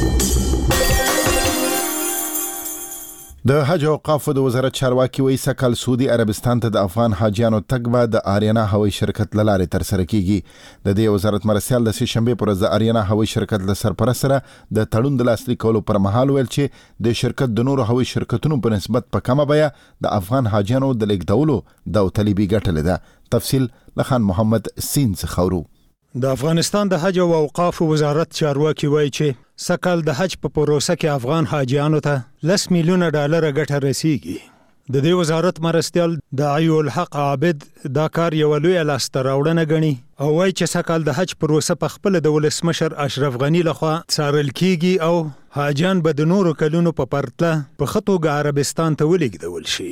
د حج او اوقاف د وزارت چارواکي وایي سکهال سعودي عربستان ته د افغان حاجیانو تګ به د آریانا هوایي شرکت له لارې ترسره کیږي. د دې وزارت مرستیال د سې شنبې پر ورځ د آریانا هوایي شرکت له سرپرست سره د تړون د لاسلیک کولو پر مهال ویل چې د شرکت د نورو هوایي شرکتونو په نسبت په کمه بیه د افغان حاجیانو د لیږدولو داوطلبي ګټلې ده. تفصیل له خان محمد سین څخه اورو. د افغانستان د حج او اوقاف وزارت چارواکي وایي چې سکهال د حج په پروسه کې افغان حاجیانو ته لس میلیونه ډالر ګټه رسیږي. د دې وزارت مرستیال د عیو الحق عابد دا کار یو لوی لاسته راوړنه ګڼي او وایي چې سکهال د حج پروسه په خپل د ولسمشر اشرف غنی لخوا څارل کیږي او حاجیان به د نورو کلونو په پرتله په ښه توګه عربستان ته ولیږدول شي.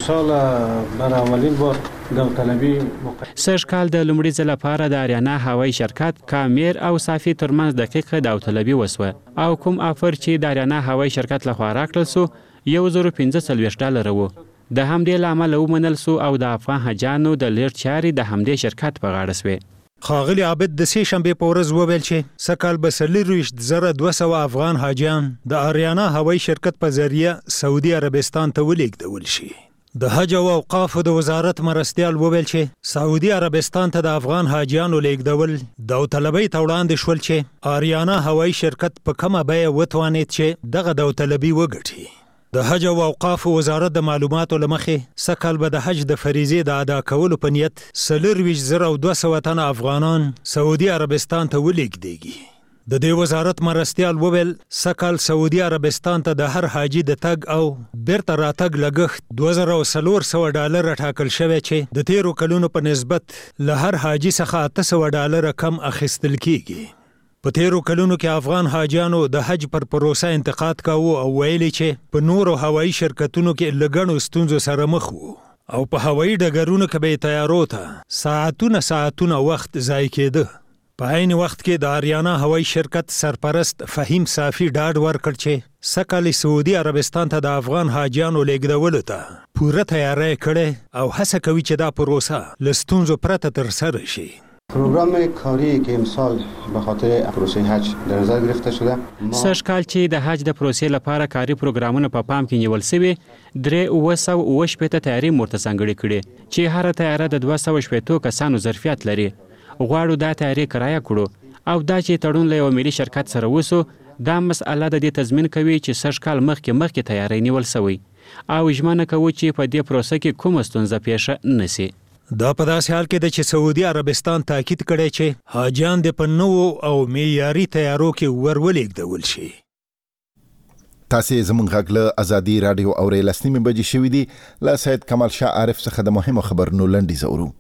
سږ کال د لومړي ځل لپاره د آریانا هوایي شرکت کامیر او صافي ترمنځ دقیقه داوطلبي وسوه او کوم افر چې د آریانا هوایي شرکت لخوا راکړل سو یو زر پنځه څلوېښت ډالره و. د همدې له امله ومنل سو او د افغان حاجیانو د لیږد چارې د همدې شرکت په غاړه سوې. ښاغلي عابد د سې شنبې په ورځ وویل چې سږ به څلرویشت زره دوه سوه افغان حاجیان د آریانا هوایي شرکت په ذریعه سعودي عربستان ته ولیږدول شي. د حج او اوقافو د وزارت مرستیال وویل چې سعودي عربستان ته د افغان حاجیانو لیږدول داوطلبۍ ته وړاندې شول چې آریانا هوایي شرکت په کومه بیه وتوانید چې دغه داوطلبي وګټي. د حج او اوقافو وزارت د معلوماتو له مخې سږ به د حج د فریضې د ادا کولو په نیت څلورویشت زره او دوه سوه تنه افغانان سعودي عربستان ته ولیږدېږي. د دې وزارت مرستیال وویل سږ سعودي عربستان ته د هر حاجي د تګ او بیرته راتګ لګښت دوه زره او څلور سوه ډالره ټاکل شوی چې د تیرو کلونو په نسبت له هر حاجي څخه اته سوه ډالره کم اخیستل کیږي. په تیرو کلونو کې افغان حاجیانو د حج پر پروسه انتقاد کاوه او ویلي چې په نورو هوایي شرکتونو کې له ګڼو ستونزو سره مخ وو او په هوایي ډګرونو کې به تیارو ته ساعتونه ساعتونه وخت ضایع کېده. په عین وخت کې د آریانا هوایي شرکت سرپرست فهیم صافي ډاډ ورکړ چې سږ سعودي عربستان ته د افغان حاجیانو لیږدولو ته پوره تیاری کړې او هڅه کوي چې دا پروسه له ستونزو پرته ترسره شي. پروگرام کاری که امسال به خاطر پروسه حج در نظر گرفته شده سږ کال چې د حج د پروسې لپاره کاري پروګرامونه په پام کې نیول شوي درې اوه سوه اوه شپېته تیاري ورته ځانګړې کړې چې هره تیاره د دوه سوه شپېتو کسانو ظرفیت لري. غواړو دا تیاری کرایه کړو او دا چې تړون له یو ملي شرکت سره وسو دا مسئله د دې تضمین کوي چې سږ کال مخکې مخکې تیاری نیول شوی او ژمنه کوو چې په دې پروسه کې کومه ستونزه پیښه نشي. دا په داسې حال کې ده چې سعودي عربستان تاکید کړی چې حاجیان د په نوو او معیاري تیارو کې ورولېږدول شي. تاسې زموږ غږ له ازادي راډیو اورئ لس نیمې بجې شوي دي. له سید کمال شاه عارف څخه د مهمو خبرونو لنډیز اورو.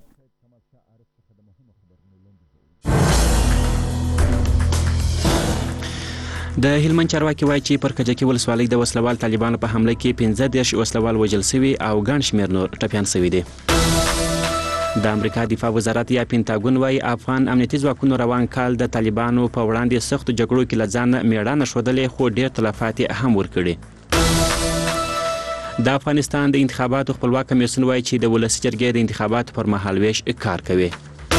د هلمند چارواکي وایي چې پر کجکي ولسوالۍ د وسلوال طالبانو په حمله کې پنځه دېرش وسلوال وژل شوي او ګڼ شمېر نور ټپیان شوي دي. د امریکا دفاع وزارت یا پینټاګون وایي افغان امنیتي ځواکونو روان کال د طالبانو په وړاندې سختو جګړو کې له ځانه میړانه ښودلې خو ډېر تلفات یې هم ورکړي. د افغانستان د انتخاباتو خپلواک کمیسیون وایي چې د ولسي جرګې د انتخاباتو پر مهال ویش کار کوي.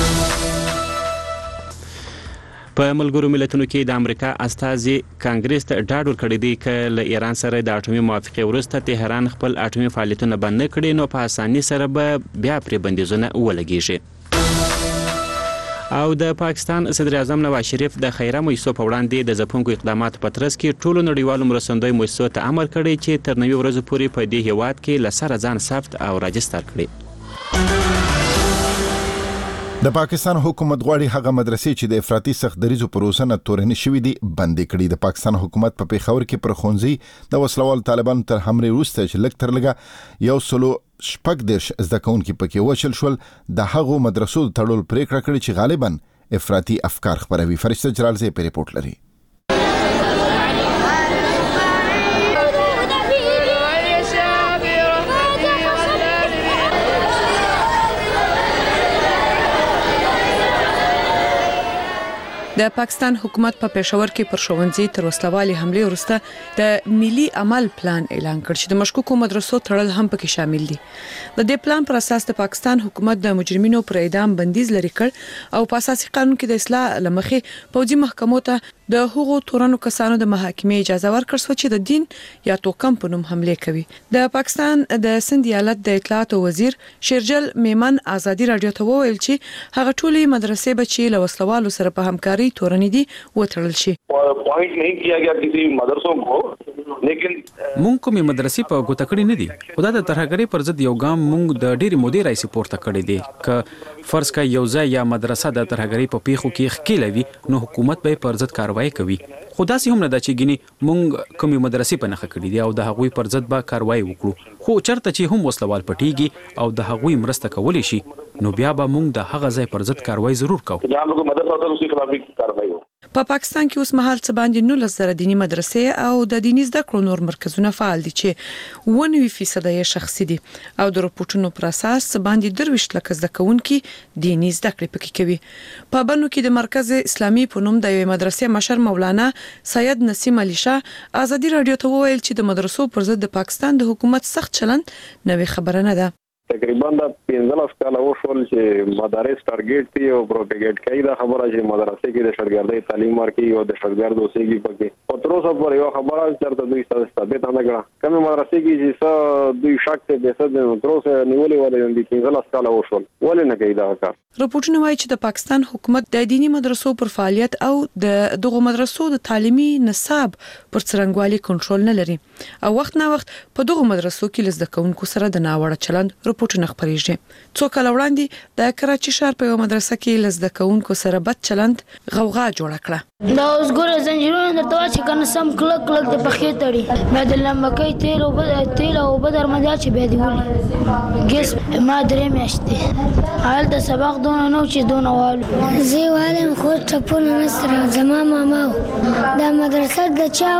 په ملګرو ملتونو کې د امریکا استازي کانګریس ته ډاډ ورکړی دی چې له ایران سره د اټومي موافقې وروسته تهران خپل اټومي فعالیتونه بند نه کړي نو په اسانۍ سره به بیا پرې بندیزونه ولګیږي. او د پاکستان صدر اعظم نواز شریف د خیره مؤسسو په وړاندې د ځپونکو اقداماتو په ترڅ کې ټولو نړیوالو مرستندویو مؤسسو ته امر کړی چې تر نوي ورځو پورې په دې هیواد کې له سره ځان ثبت او راجستر کړي. د پاکستان حکومت غواړي هغه مدرسې چې د افراطي سخت دریزو پروسه نه تورن شوې دي بندي کړي. د پاکستان حکومت په پیښور کې پر ښوونځي د وسلوال طالبانو تر حملې وروسته چې لږ تر لږه یو سلو شپږ دېرش زده کوونکي پکې وشل شول د هغو مدرسو د تړلو پریکړه کړې چې غالبا افراطي افکار خپروي. فرشته جلالزی په ریپورت لري. د پاکستان حکومت په پېښور کې پر ښوونځي تر وسلوالي حمله وروسته د ملي عمل پلان اعلان کړ چې د مشکوکو مدرسو تړل هم پکې شامل دي. د دې پلان پر اساس د پاکستان حکومت د مجرمینو پر اعدام بندیز لري کړ او په اساسي قانون کې د اصلاح لمخې پوځي محکمو ته د هغو تورنو کسانو د محاکمې اجازه ورکړ چې د دین یا توکم په نوم حمله کوي. د پاکستان د سند ایالت د اطلاعات وزیر شیرجل میمن ازادي رادیو ته وویل چې هغه ټولې مدرسې بچي له وسلوالو سره په همکاري تورنی دي وتړل شي. پوینټ نه کیا گیا کسی مدرسوں کو لیکن مونږ کومې مدرسې په ګوته کړې نه دي. خدا د ترهګری پر ضد یو ګام مونږ د ډېری مودې راځي پورته کړی دی ک فرض کا یو ځای یا مدرسه د ترهګری په پیښو کې ښکیلوي نو حکومت به پر ضد کاروایی کوي. خدا سي هم نه د چګینی مونږ کومې مدرسې په نخښه کړې دي او د هغوی پر ضد به کاروایی وکړو. خو چرته چې هم وسلوال پټیږي او د هغوی مرسته کولی شي نو بیا به مونږ د هغه ځای پر ضد کاروایی ضرور کوو. په پاکستان کې اوس مهال څه باندې نولس زره دینی مدرسې او د دیني زده کړو نور مرکزونه فعال دي چې اووه نوي فیصد یې شخصي دي او د رپورټونو پر اساس څه باندې درویشت لکه زده کوونکي دیني زده کړې پکې کوي. په بنو کې د مرکز اسلامي په نوم د یوې مدرسې مشر مولانا سید نسیم علي شاه ازادي رادیو ته وویل چې د مدرسو پر ضد د پاکستان د حکومت سخت چلند نوې خبره نه ده. تقریبا د پنځلس کاله وشول چې مدارس ټارګټ دي او پروپاګاندا کوي دا خبره چې مدرسې کې د شاګردۍ تعلیم ورکړي او د شاګرد اوسېږي پکې او تر اوسه پورې یو خبره چې دوی ثابت نه کړه کومه مدرسې کې چې څه دوی شک ته به څه د تر اوسه نیولې ولې د پنځلس کاله وشول ولې نه کوي دا کار. راپورټونه وايي چې د پاکستان حکومت د دینی مدرسو پر فعالیت او د دغه مدرسو د تعلیمي نصاب پر څرنګوالي کنټرول نه لري او وخت نه وخت په دغه مدرسو کې لزده کوونکو سره د ناوړه چلند راپورټونه خبرېږي. څو کال وړاندې د کراچي ښار په یو مدرسه کې لزده کوونکو سره بد چلند غوغا جوړه کړه. دا اوس ګوره زنجیرونه درته واچي کنه سم کلک کلک د پخې تړي بیا د لمبکۍ تیل او تیل او اوبه درمدا چې بیا دی ولي ګیس ما درې میاشتې هلته سبق دونه نو چې دونه والو زه وایم خو ټپونه نسره زما ماما دا مدرسه د چا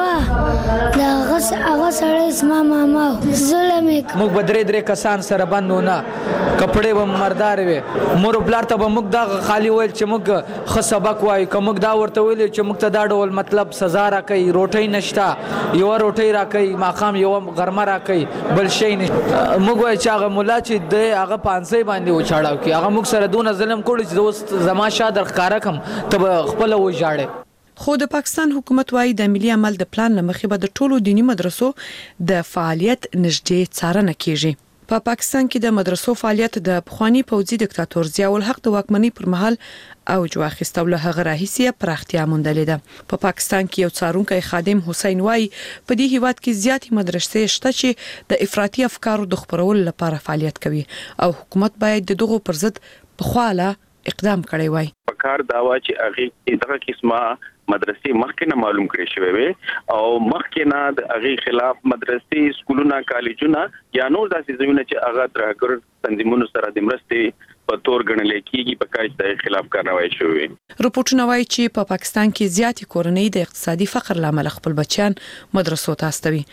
وه دا غس هغه سړی زما ماما ظلم یې موږ به درې درې کسان سره بندونه کپړې به مردار وي مور پلار ته به موږ دا خالی ویل چې موږ ښه سبق وایو که موږ دا ورته ویلو چې موږ ته دا ډول مطلب سزا راکوي روټۍ نشته یوه روټۍ راکوي ماښام یوه غرمه راکوي بل شی نشته موږ وایو چې هغه ملا چې دی هغه پانسۍ باندې وچاړاو کړي هغه موږ سره دونه ظلم کړی چې اوس زما شا در ښکاره کړم ته به خپله وژاړې. خو د پاکستان حکومت وايي د ملي عمل د پلان له مخې به د ټولو دینی مدرسو د فعالیت نږدې څارنه کیږي. په پا پاکستان کې د مدرسو فعالیت د پخوانی پوځي دیکتاتور ضیاء الحق د واکمنۍ پر مهال اوج واخیسته له هغه راهیسې پراختیا موندلې ده. په پا پاکستان کې یو څارونکی خادم حسین وايي په دې هیواد کې زیاتې مدرسې شته چې د افراطي افکارو د خپرولو لپاره فعالیت کوي او حکومت باید دغه پر ضد پخواله اقدام کړی وای. په کار داوا چې هغه دغه قسمه مدرسې مخکې نه معلوم کړی شوی وي او مخکې نه د هغه خلاف مدرسې سکولونه کالجونه یا نور داسې ځایونه چې هغه ترهګر تنظیمونو سره د مرستې په تور ګڼل کېږي په کاج د خلاف کارنوای شوی. راپورټونه وايي چې په پاکستان کې زیاتې کورنۍ د اقتصادي فقر لامل خپل بچیان مدرسو ته استوي.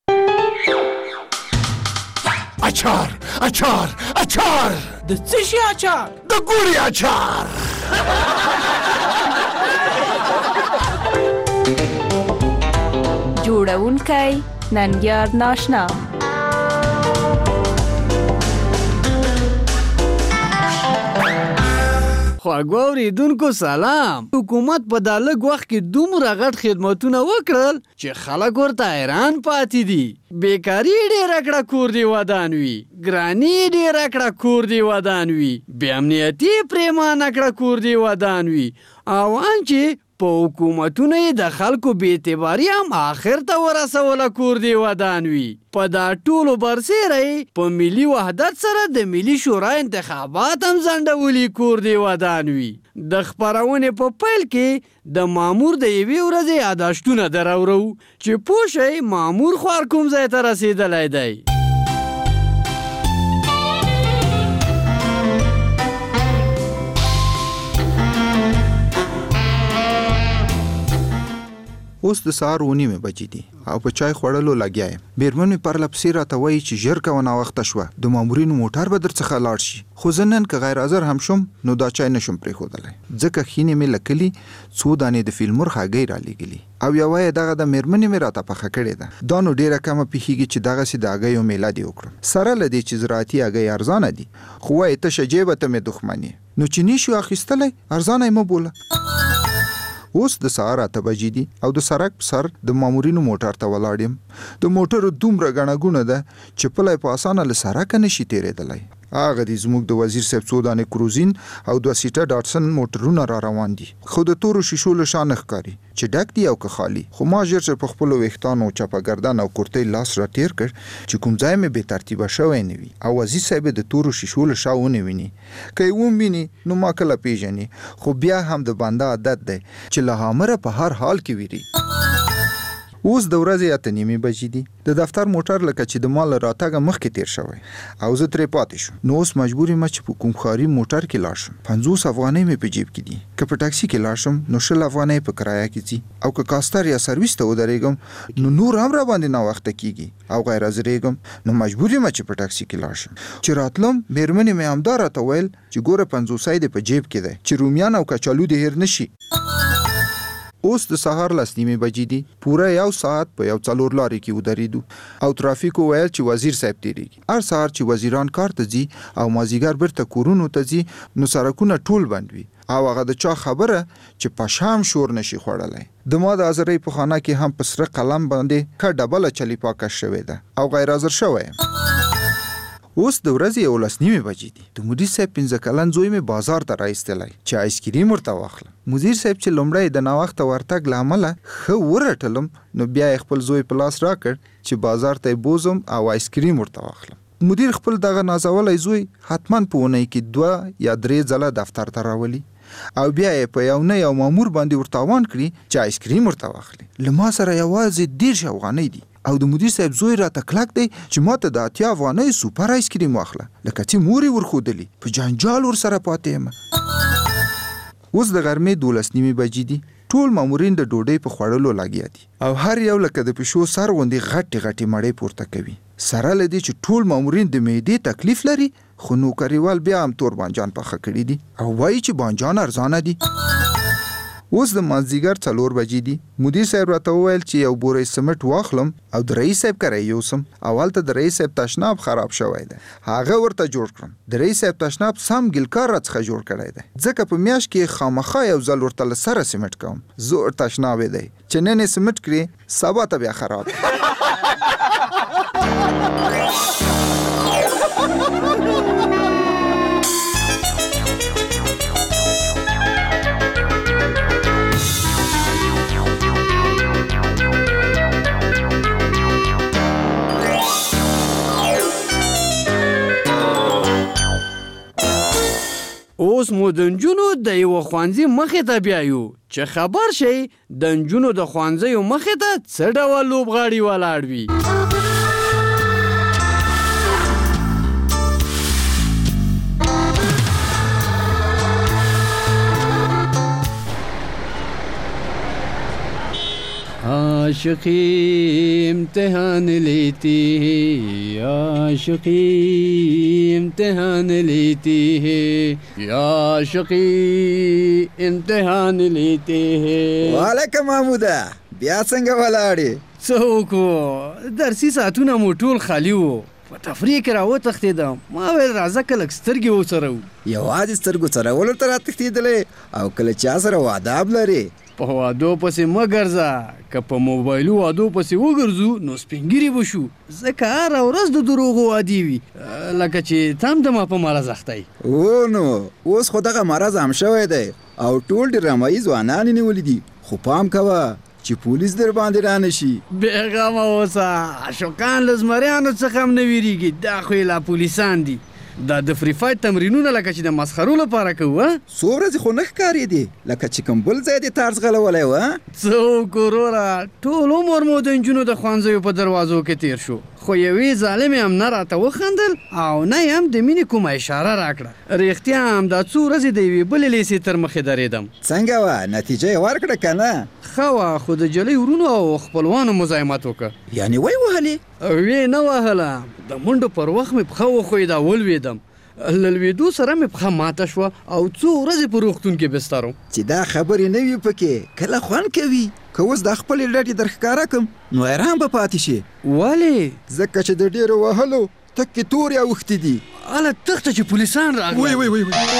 اچار اچار اچار د څه شي اچار د ګوري اچار جوړونکی ننګیار ناشنا خواږه اوریدونکو سلام. حکومت په دا لږ وخت کې دومره غټ خدمتونه وکړل چې خلک ورته حیران پاتې دي. بیکاري ډېره کړه کور دی ودان وي ګراني ډېره کړه کور دی ودان وي بې امنیتي پرېمانه کړه کور دی ودان وي او انچې په حکومتونه یې د خلکو بې اعتباري هم آخر ته ورسوله کور دی ودان وي. په دا ټولو برسېره په ملي وحدت سره د ملي شورا انتخابات هم ځنډولي کور دی ودان وي. د خپرونې په پیل کې د مامور د یوې ورځې یاداشتونه دراورو چې پوه شئ مامور خوار کوم ځای ته رسېدلی دی. اوس د سهار ونیمې بجې دي او په چای خوړلو لګیا یم. بیرمن مې پرله پسې راته وایي چې ژر کوه ناوخته شوه د مامورینو موټر به درڅخه لاړ شي خو زه نن که غیر حاضر هم شم نو دا چای نشم پرېښودلی ځکه خینې مې له کلي څو دانې د فیل مرغ هګۍ رالیږلي او یوه یې دغه د میرمنې مې راته پخه کړې ده. دا نو ډېره کمه پېښېږي چې دغسې د هګیو میله دې وکړم سره له دې چې زراعتي هګۍ ارزانه دي خو وایي تشه جیبه ته مې دښمن یې نو چې نشو اخیستلی ارزانه یې مه بوله. اوس د سهار اته بجې دي او د سړک په سر د مامورینو موټر ته ولاړ یم. د موټرو دومره ګڼه ګوڼه ده چې پلی په اسانه له سړکه نشي تېرېدلی. هغه دي زموږ د وزیر صاحب څو دانې کروزین او دوه سیټه ډاټسن موټرونه را روان دي خو د تورو شیشو له شا نه ښکاري چې ډک دي او که خالي. خو ما ژر چې په خپلو ویښتانو چپه ګردن او کورتۍ لاس را تېر کړ چې کوم ځای مې بې ترتیبه شوی نه وي او وزیر صاحب د تورو شیشو له شا ونه ویني. که یې وویني نو ما کله پیژني خو بیا هم د بنده عادت دی چې له هامره په هر حال کې ویري. اوس د ورځې اته نیمې بجې دي. د دفتر موټر لکه چې د ما له راتګه مخکې تیر شوی او زه ترې پاتې شوم نو اوس مجبور یم چې په کوم ښاري موټر کې لاړ شم. پنځوس افغانۍ مې په جیب کې دي. که په ټاکسي کې لاړ شم نو شل افغانۍ په کرایه کې ځي او که کاستر یا سرویس ته ودرېږم نو نور هم را باندې ناوخته کېږي او غیر حاضرېږم نو مجبور یم چې په ټاکسي کې لاړ شم. چې راتلم مېرمنې مې همدا راته ویل چې ګوره پنځوسۍ دې په جیب کې دی چې رومیان او کچالو دې هېر نه شي. اوس د سهار لس نیمې بجې دي. پوره یو ساعت په یو څلور لارې کې ودرېدو او ترافیکو ویل چې وزیر صاحب تیریږي. هر سهار چې وزیران کار ته ځي او مازیګر بیرته کورونو ته ځي نو سړکونه ټول بند وي او هغه د چا خبره چې په شام شور نشي خوړلی. د ما د ازرۍ په خانه کې هم په سره قلم باندې ښه ډبله چلی پاکه شوې ده او غیر حاضر شوی یم. اوس د ورځې یولس نیمې بجې دي. د مدیر صاحب پنځه کلن زوی مې بازار ته رایستلی چې آیسکریم ورته واخلم. مدیر صاحب چې لومړی د ناوخته ورتګ له امله ښه ورټلم نو بیا یې خپل زوی په لاس راکړ چې بازار ته یې بوزم او آیسکریم ورته واخلم. مدیر خپل دغه نازولی زوی حتما په اونۍ کې دوه یا درې ځله دفتر ته راولي او بیا یې په یو نه یو مامور باندې ورتاوان کړي چې آیسکریم ورته واخلي. له ما سره یوازې دېرش افغانۍ دي او د مدیر صاحب زوی راته کلک دی چې ما ته د اتیا افغانۍ سوپر آیسکریم واخله لکه چې مور یې ورښودلي. په جنجال ورسره پاتې یم. اوس د غرمې دولس نیمې بجې دي. ټول مامورین د ډوډۍ په خوړلو لګیا دي او هر یو لکه د پیشو سر غوندې غټې غټې مړۍ پورته کوي. سره له دې چې ټول مامورین د معدې تکلیف لري خو نوکریوال بیا هم تور بانجان پخه کړي دي او وایي چې بانجان ارزانه دي. اوس د مازدیګر څلور بجې دي. مدیر صاحب راته وویل چې یو بوری سمټ واخلم او د رئیس صاحب کره یوسم. اول ته د رئیس صاحب تشناب خراب شوی دی هغه ورته جوړ کړم. د رئیس صاحب تشناب سم ګلکار راڅخه جوړ کړی دی ځکه په میاشت کې خامخا یو ځل ورته له سره سمټ کوم. زوړ تشناب دی چې نن یې سمټ کړي سبا ته بیا خراب. اوس مو د نجونو د یوه ښوونځي مخې ته بیایو چې خبر شئ د نجونو د ښوونځیو مخې ته څه ډول لوبغاړي ولاړ وي. आशिकी इम्तिहान लेती है आशिकी इम्तिहान लेती है आशिकी इम्तिहान लेती है. वालेकुम محموده بیا څنګه ولاړې؟ څوک درسي ساعتونه مو ټول خالي وو. په تفریح کې راوتښتېدم. ما ویل راځه کلک سترګې وسره وو. یوازې سترګو څرولو ته راتښتېدلې او کله چا سره واداب لرې؟ په وادو پسې مه ګرځه. که په موبایلو وادو پسې وګرځو نو سپینګیري به شو ځکه هره ورځ د دروغو وادي وي لکه چې تم د ما په مرض اختی. او نو اوس خو دغه مرض هم شوی دی او ټول ډرامایي ځوانان یې نیولي دي خو پام کوه چې پولیس در باندې رانه شي. بېغمه اوسه. عاشقان له زمریانو څخه هم نه ویریږي. دا خو یې لا پولیسان دي. دا د فری فایټ تمرینونه لکه چې د مسخرو لپاره کوو. څو ورځې خو نه ښکارېدې لکه چې کوم بل ځای دې طرز غلولی و. څوک وروره ټول عمر مو د نجونو د ښوونځیو په دروازو کې تیر شو خو یوې ظالمې هم نه راته وخندل او نه یې هم د مینې کومه اشاره راکړه. رښتیا هم دا څو ورځې د یوې بلې لیسې تر مخې درېدم. څنګه وه نتیجه یې ورکړه که نه؟ ښه وه خو د جلۍ ورونو او خپلوانو مزاحمت وکړه. یعنې وی وهلې؟ وی نه وهله. د منډو پر وخت مې پښه وښویده ولوېدم. له لوېدو سره مې پښه ماته شوه او څو ورځې په روغتون کې بستر وم. چې دا خبرې نه وي پکې کله خوند کوي. که اوس د خپلې ډډې در ښکاره کړم نو حیران به پاتې شي. ولې؟ ځکه چې د ډېرو وهلو تکې تورې اوښتې دي. هله تخته چې پولیسان راغلل. وی وی وی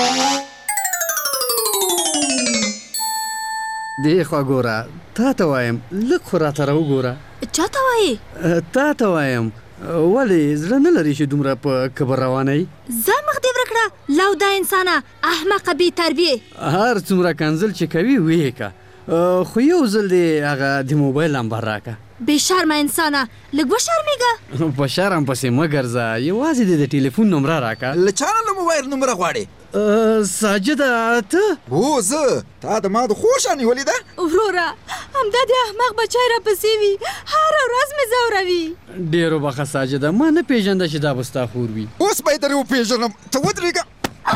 دې خوا ګوره تا ته وایم لږ خو راته راوګوره. چا ته وایې؟ تا ته وایم. ولې زړه نه لري چې دومره په کبر روانئ؟ ځه مخ دې ورک کړه لوده انسانه احمقه بې تربیې. هر څومره کنځل چې کوي ویې که خو یو ځل دې هغه د موبایل نمبر راکړه. بې شرمه انسانه لږ وشرمېږه. په شرم پسې مه ګرځه. یوازې دې د ټلیفون نمره راکړه. له چا نه له موبایل نمره غواړې؟ ساجده ته؟ هو زه. تا د ما د خوښه نیولې ده؟ وروره همدا د احمق بچی راپسې وي هره ورځ مې ځوروي. ډېر وبخه ساجده ما نه پېژنده چې دا به ستا خور وي. اوس به یې درې وپېژنم. ته ودرېږه.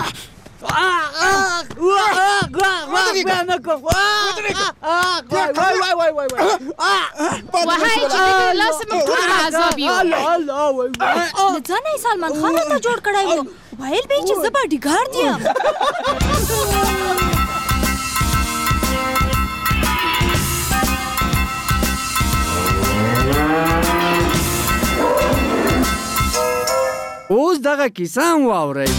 وهی چې د لاس مې ټول عذاب یو. د ځانه یې سلمان خان راته جوړ کړی و. ویل به یې چې زه باډیګارد یم. دغه کیسه هم واورئ.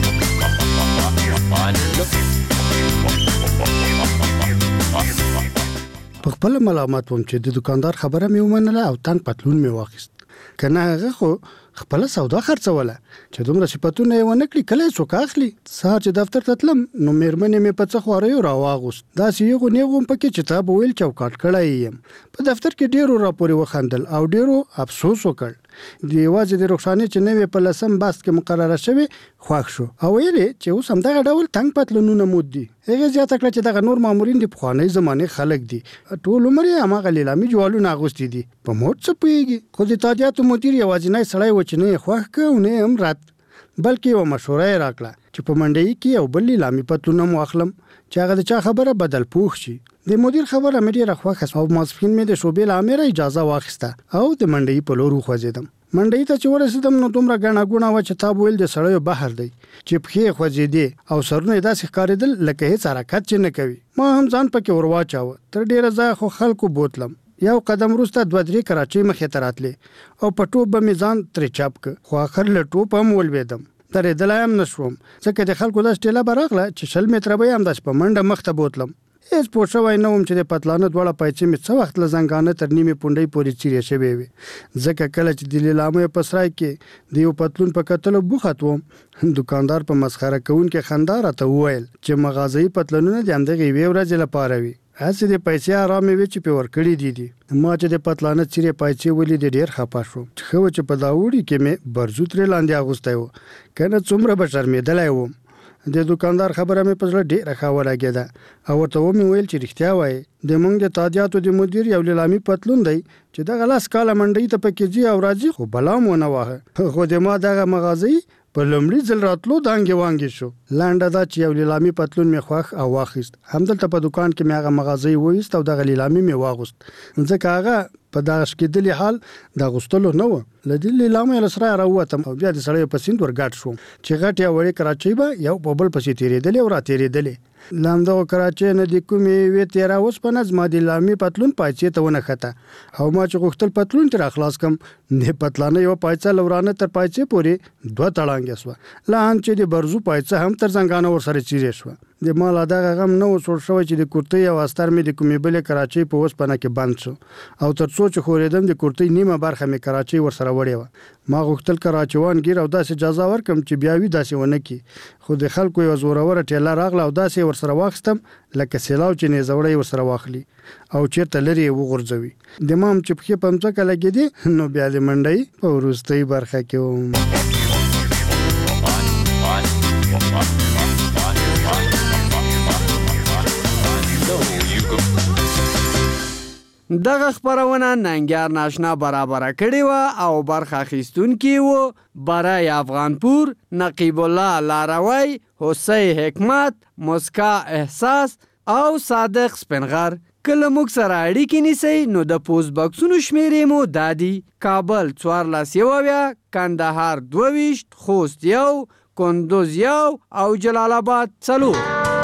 په خپل ملامت وم چې د دکاندار خبره مې ومنله او تنګ پتلون مې واخیست. کنه هغه خو خپل سودا خرڅوله چې دومره صفاتونه یې ونه کړي کله څوک اخلي. سهار چې دفتر ته تلم نو مېرمنې مې په څه خوارې راواغوست. داسې یو نیغوم پکې چې تا به ویل چوکاټ کړی یم. په دفتر کې ډیرو راپورې وخندل او ډیرو افسوس وکړ. د یوازې د رخصانې چې نوې په لسم باست کې مقرره شوی خوښ شو او ویلې چې اوس همدغه ډول تنګ پتلونونه مود دي. هغه زیاته کړه چې دغه نور مامورین د پخوانۍ زمانې خلک دي. ټول عمر یې هماغه لیلامي جوالونه اغوستي دي. په موټ څه پوهېږي. خو د تادیاتو مدیر یوازینی سړی و چې نه یې خوښ کړ او نه یې هم رد، بلکې یوه مشوره یې راکړه چې په منډۍ کې یو بل لیلامي پتلون هم واخلم چې هغه د چا خبره بدل پوښ شي. د مدیر خبره مې ډېره خوښه شوه او ماسپښین مې د شعبې له امره اجازه واخیسته او د منډۍ په لور وخوځېدم. منډۍ ته چې ورسېدم نو دومره ګڼه ګوڼه وه چې تا به ویل د سړیو بحر دی چې پښې خوځېدې او سرونه یې داسې ښکارېدل لکه هېڅ حرکت چې نه کوي. ما هم ځان پکې ور واچاوه. تر ډېره ځایه خو خلکو بوتلم. یو قدم وروسته دوه درې کراچۍ مخې ته راتلې او په ټوپ به مې ځان ترې چپ کړ. خو اخر له ټوپ هم ولوېدم. درېدلی هم نه شوم ځکه د خلکو داسې ټېله به راغله چې شل متره به یې همداسې په منډه مخ ته بوتلم. هېڅ پوه شوی نه وم چې د پتلانه دواړه پایڅې مې څه وخت له زنګانه تر نیمې پونډۍ پورې څیرې شوې وې. ځکه کله چې د لیلامیو په سرای کې د یو پتلون په کتلو بوخت وم، دکاندار په مسخره کوونکې خندا راته وویل چې مغازه‌يي پتلونونه د همدغې یوې ورځې لپاره وي. هسې د پیسې آرامې وې چې پې ورکړي دي دي. ما چې د پتلانه څیرې پایڅې ولیدې ډېر خفه شوم. ښه وه چې په دا اوړي کې مې برزو ترې لاندې اغوستی و، کنه څومره به شرمېدلی وم. د دکاندار خبره مې په زړه ډېره ښه ولګېده او ورته ومې ویل چې رښتیا وایي زموږ د تادیاتو د مدیر یو لیلامي پتلون دی چې دغه لس کاله منډۍ ته پکې ځي او راځي خو بلا م ونه واهه. خو د ما دغه مغازه‌يي په لومړي ځل راتلو دانګې وانګې شو. لنډه دا چې یو لیلامي پتلون مې خوښ او واخیست. همدلته په دکان کې مې هغه مغازه‌يي وایست او دغه لیلامي مې واغوست ځکه هغه په دغه شکېدلي حال د اغوستلو نه وه. له دې لیلامۍ له سرایه راووتم او بیا د سړیو په سیند ور ګډ شوم چې غټ یا وړې کراچۍ به یو په بل پسې تېرېدلې او را تېرېدلې. له همدغو کراچۍ نه د کومې یوې تېره اوسپنه زما د لیلامي پتلون پایڅې ته ونښته او ما چې غوښتل پتلون ترې راخلاص کړم د پتلانه یوه پایڅه له ورانه تر پایڅې پورې دوه تړانګې شوه، لا هم چې د برزو پایڅه هم تر زنګانه ورسره څیرې شوه. د ما لا دغه غم نه و سوړ شوی چې د کورتۍ او استر مې د کومې بلې کراچۍ په اوسپنه کې بند شو او تر څو چې ښورېدم د کورتۍ نیمه برخه مې کراچۍ ورسره وړې وه. ما غوښتل کراچوان ګیر او داسې جزا ورکړم چې بیا وي داسې ونه کړي، خو د خلکو یوه زوروره ټېله راغله او داسې ورسره واخیستم لکه سیلاو چې نیزه یې ورسره واخلي او چېرته لرې یې وغورځوي. د ما هم چې پښې په مځکه لګېدې نو بیا د منډۍ په وروستۍ برخه کې وم. دغه خبرونه ننګیار ناشنا برابره کړې وه او برخه اخیستونکي وو برای افغانپور، نقیب الله لاروی، حسی حکمت، مسکا احساس او صادق سپنغر. کله موږ سره اړیکې نیسئ نو د پوسټ بکسونو شمیرې مو دا دي: کابل څوارلس یو اویا، کندهار دوه ویشت، خوست یو، کندوز یو او جلال آباد څلور.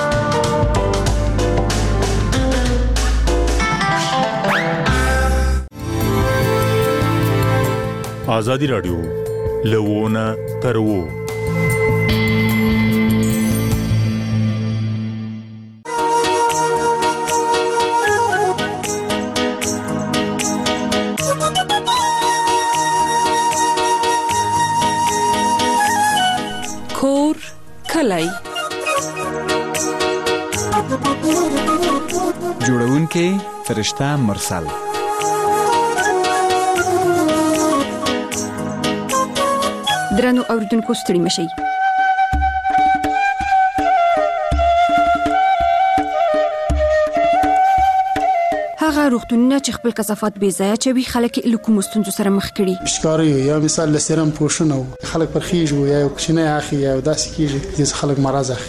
آزادی رادیو لوونه ترو کور کلی جوړونکې فرشته مرسل. درنو اوریدونکو ستړي مشئ. هغه روغتونونه چې خپل کثافات بې ځایه اچوي خلک یې له کومو ستونزو سره مخ کړي. ښکاریو یا مثال له سیرم پوښونه خلک پر خیږي یا یو کوچنی اخی یا داسې کېږي چې خلک مرض اخلي.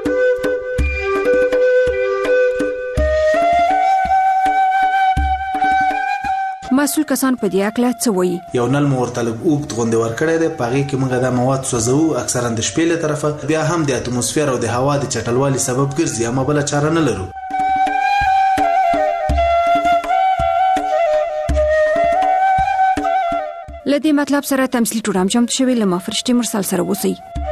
مسؤل کسان په دې اړه څه وایي؟ یو نل مو ورته لږ اوږد غوندې ورکړی دی، په هغې کې موږ دا مواد سوځوو اکثرا د شپې له طرفه، بیا هم د اتموسفیر او د هوا د چټلوالي سبب ګرځي، اما بله چاره نه لرو. لدې مطلب سره تمثيلي ټوګرام چمتو شوی لمه فرشتي مرسل سره وسی.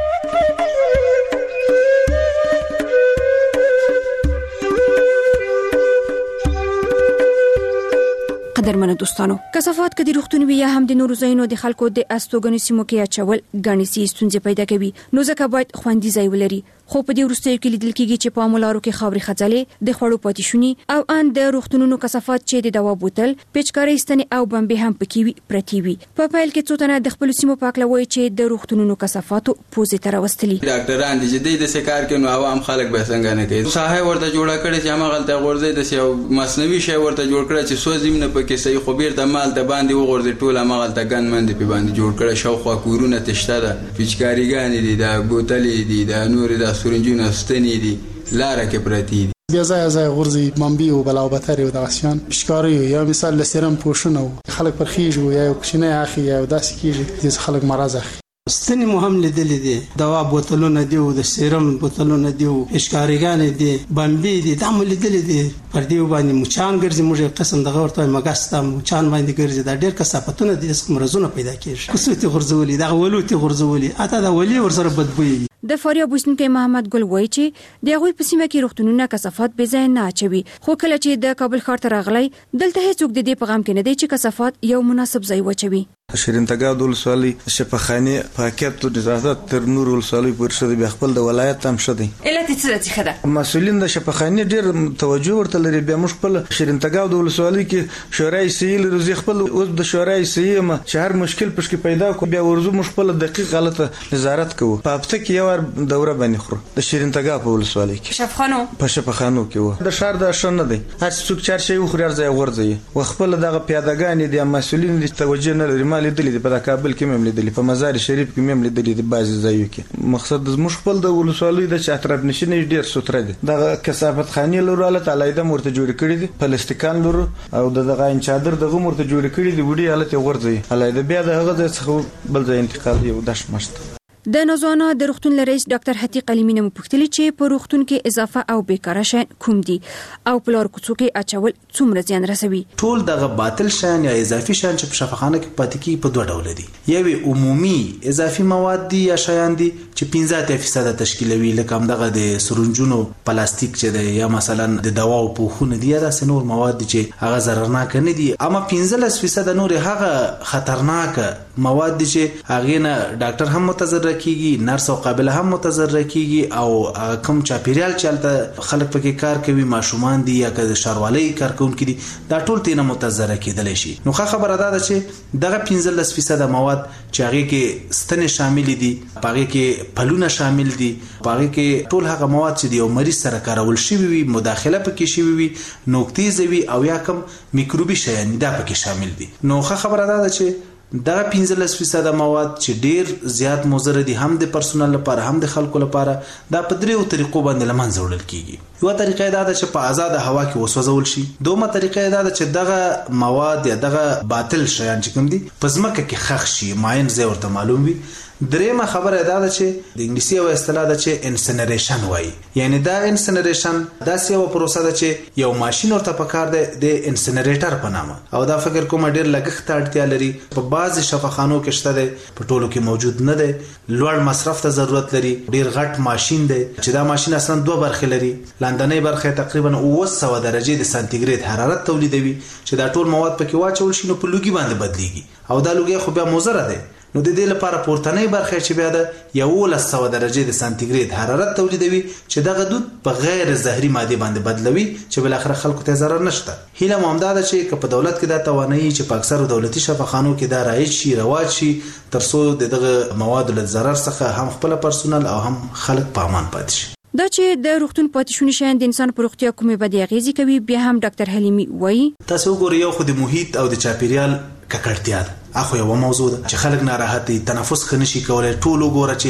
قدرمنو دوستانو، کثافات کدي روغتونوي یا هم د نورو ځایونو د خلکو د استوګنې سیمو کې اچول غني سي ستونزې پیدا کوي، نو ځکه باید خوندي ځای ولري. خو په دې وروستیو کې لیدل کېږي چې په امولارو کې خاوري خځلې د خوړو پاتې شوني او ان د روغتونونو کثافات چې د دوا بوتل، پیچکاري ستنې او بمبې هم پکې وي پرتی وي. په پیل کې څو تنه د خپل سیمو پاکلوي چې د روغتونونو کثافاتو پوزې تر وستلي. ډاکټران دي چې د سکار کې نو عوام خلک به څنګه نه کوي. ساحه ورته جوړه کړي چې هغه غلطه غورځي د سیو مصنوعي شی ورته جوړ کړي چې سوځیم نه پکې صحیح خو بیر د مال د باندې وغورځي ټول هغه غلطه ګن مند په باندې جوړ کړي. شاوخوا کورونه تشته ده، پیچکاریګان دي، د بوتلې دي، د نور د سورنجونو ستنې دي، لاره کې پرتی دي. بیا ځای ځای غورځي مامبي او بلاوبتري او داسيان شکاري یا مثال لسرم پوښنه خلک پرخیږي یا کوچنی اخی یا داسې کیږي چې خلک مرز اخی. ستنې مو هم لیدلې دي، دوا بوتلونه دي او د سیرم بوتلونه دي او اشکاریګان دي، بمبي دي، دا مو لیدلې دي. پر دې باندې مچان ګرځي، موږ قسم دغه ورته مګستا مچان باندې ګرځي. دا ډېر کثافتونه دي، کوم مرزونه پیدا کیږي. کوڅې غورځولي، دا ولوتي غورځولي، اته دا ولي ورسره بدبوي. د فاریاب اوسنکی محمد ګل وایي چې د هغوی په سیمه کې روغتونونه کثافات بې ځای نه اچوي، خو کله چې د کابل ښار ته راغلی دلته هیڅوک د دې پیغام کې نه دی چې کثافات یو مناسب ځای وچوي. شیرین تګاب د ولسوالۍ شفاخانې پاکیت او نظافت تر نور ولسوالۍ پورې شوی، بیا خپل د ولایت هم شوی. علت څه څه ده؟ مسؤلین د شفاخانې ډېر توجه ورته لري. بیا موږ خپل شیرین تګاب د ولسوالۍ کې شورای سیل روزي خپل اوس د شورای سیم چې هر مشکل پښکې پیدا کو بیا ورزو موږ خپل دقیق غلطه نظارت کوو. په هفته کې یو دوره باندې خورو د شیرین تګاب په ولسوالۍ کې شفاخانو په شفاخانو کې و. د شهر د شنه دی، هر څوک چار شي خوري ارزای ورځي و خپل دغه پیادګان دي مسؤلین دي توجه نه لري. مال دي په کابل کې مم لیدلې، په مزار شریف کې مم لیدلې، د بعضي ځایو کې. مقصد د مش خپل د ولسوالۍ د چاتراب نشینې ډیر سوتره دي. د کثافت خانې لوراله تعالی د مرته جوړ کړی دي، پلاستیکان لورو او د دغه چادر دغه مرته جوړ کړی دي، وړي حالت ورځي علي د بیا د هغه څخه بل ځای انتقال یو داش مشت. د نوزانه د روغتون رئیس ډاکټر حتیق علیمینه مو پوښتنه چې په روغتون کې اضافه او بیکاره شین کوم دي او پلار کوڅو کې اچول څومره زیان رسوي. ټول دغه باطل شین یا اضافي شین چې په شفاخانه کې پاتې کی په دوه ډول دي. یوه عمومي اضافي مواد دي یا شیان دي چې پنځه فیصد تشکیلوي، لکه هم دغه د سرنجونو پلاستیک چې دی یا مثلا د دواو په خونه دي یا د نور مواد دي چې هغه ضررناک نه دي. اما پنځه فیصد نور هغه خطرناک مواد دي چې هغه نه ډاکټر هم متضرر کیږي، نرس او قابله هم متضرر کیږي او کوم چاپیریال چلته خلک پکې کار کوي، ماشومان دي یا که شاروالۍ کارکونکي دي، دا ټول تینه متضرر کېدل شي. نو ښه خبره ده چې دغه پنځه فیصد مواد چې هغه کې ستنې شامل دي، هغه کې پلونه شامل دي، هغه کې ټول هغه مواد چې یو مریض سره کارول شي وي، مداخله پکې شي وي، نوکتې زوي او یا کوم میکروبي شیان دا پکې شامل دي. نو ښه خبره ده چې دا پنځه فیصد مواد چې ډیر زیات مضر دي هم د پرسونل لپاره هم د خلکو لپاره، دا په دریو طریقو باندې لمنځه وړل کیږي. یو طریقه دا ده چې په آزاد هوا کې وسوځول شي. دومره طریقه دا ده چې دغه مواد یا دغه باطل شیان چې کوم دي په ځمکه کې ښخ شي، ماین ځای ورته معلوم وي. درېمه خبره دا ده چې د انګلیسي او اصطلاح ده چې انسنریشن وایي، یعنی دا انسنریشن داسې یو پروسه ده چې یو ماشين ورته پکار دی د انسنریټر په نامه، او دا فکر کوم ډیر لګښت اړتیا لري. په بعضي شفاخانو کې شته دی، په ټولو کې موجود نه دی، لوړ مصرف ته ضرورت لري، ډیر غټ ماشين دی چې دا ماشين اصلا دوه برخې لري. لاندنۍ برخه تقریبا اوه سوه درجه د سانتیګریډ حرارت تولیدوي چې دا ټول مواد پکې واچول شي نو په لوګي باندې بدليږي، او دا لوګي خو بیا مضر دی. نو د دې لپاره پورتنۍ برخه چې بیا د یو سوه درجه د سانتیګریډ حرارت تولیدوي چې دغه دود په غیر زهري ماده باندې بدلوي چې بل اخر خلکو ته ضرر نشته. هیله مو همدا ده چې په دولت کې دا توانایي چې په اکثر دولتي شفاخانو کې دا رایج شي، رواج شي، ترڅو دغه مواد له ضرر څخه هم خپل پرسونل او هم خلک په امان پاتې شي. دا چې د روغتون پاتې شونې شیان د انسان پر روغتیا کومې بدې اغېزې کوي، بیا هم ډاکټر حلیمي وایي تاسو وګورئ یو خو د محیط او د چاپیریال ککړتیا ده، اخو یو موضوع ده چې خلک ناراحت دي، تنفس خنشي کولای. ټول وګوره چې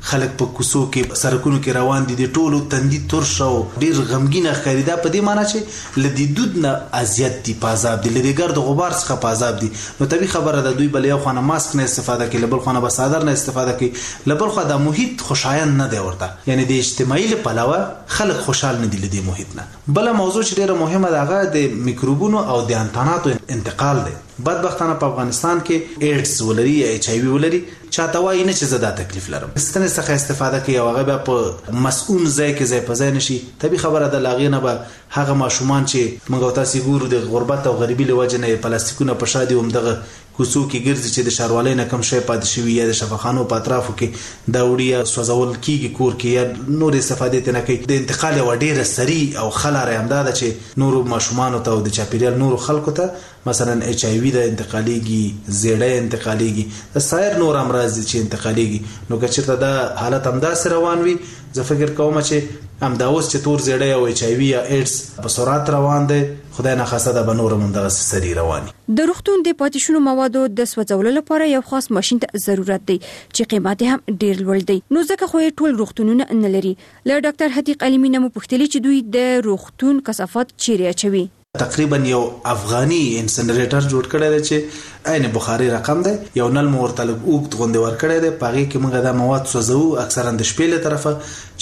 خلک په کوڅو کې سرکونو کې روان دي د ټولو تندي تور شو ډیر غمګین ښکاري دا په دې معنی چې لدی دود نه اذیت دي پازاب دي لدی ګرد غبار څخه پازاب دي نو طبي خبره ده دوی بل یو خانه ماسک نه استفاده کوي لبل خانه بسادر نه استفاده کوي لبل خو د محیط خوشایند نه دی ورته یعنی د اجتماعي لپاره خلک خوشحال نه دي لدی محیط نه بل موضوع چې ډیره مهمه ده هغه د میکروبونو او د انتاناتو انتقال دی بدبختانه په افغانستان کې ایډز ولري یا ایچ آی وی ولري چاته وایي نه چې زه دا تکلیف لرم ستنې څخه استفاده کوي او هغه به په مسؤل ځای کې ځای په ځای نشي طبي خبره ده لاغې نه به هغه ماشومان چې موږ تاسو ګورو د غربت او غریبي له وجې نه پلاستیکونه په شا دي همدغه کوڅو کې ګرځي چې د ښاروالۍ نه کم شی پاتې شوي یا د شفاخانو په اطرافو کې دا وړي یا سوځول کېږي کور کې یا نور استفادې ترې نه کوي د انتقال یوه ډېره سریع او ښه لاره همدا ده چې نورو ماشومانو ته او د چاپېریال نورو خلکو ته مثلا ایچ آی وي د انتقالیږي زیړی انتقالیږي د سایر نور امراض دي چې انتقالیږي نو که چېرته دا حالت همداسې روان وي زه فکر کوم چې همدا اوس چې تور زیړی او ایچ آی وي یا ایډز په سرعت روان دی خدای ناخواسته ده به نور هم همدغسې سریع روان وي د روغتون د پاتې شونو موادو د سوځولو لپاره یو خاص ماشین ته ضرورت دی چې قیمت هم ډیر لوړ دی نو ځکه خو ټول روغتونونه نه لري له ډاکټر حتیق علمی نه مو پوښتلي چې دوی د روغتون کثافات چیرې اچوي تقریبا یو افغاني انسنریټر جوړ کړی دی چې عین بخاري رقم دی یو نل مو ورته لږ اوږد غوندې ورکړی دی په هغې کې موږ دا مواد سوځوو اکثرا د شپې له طرفه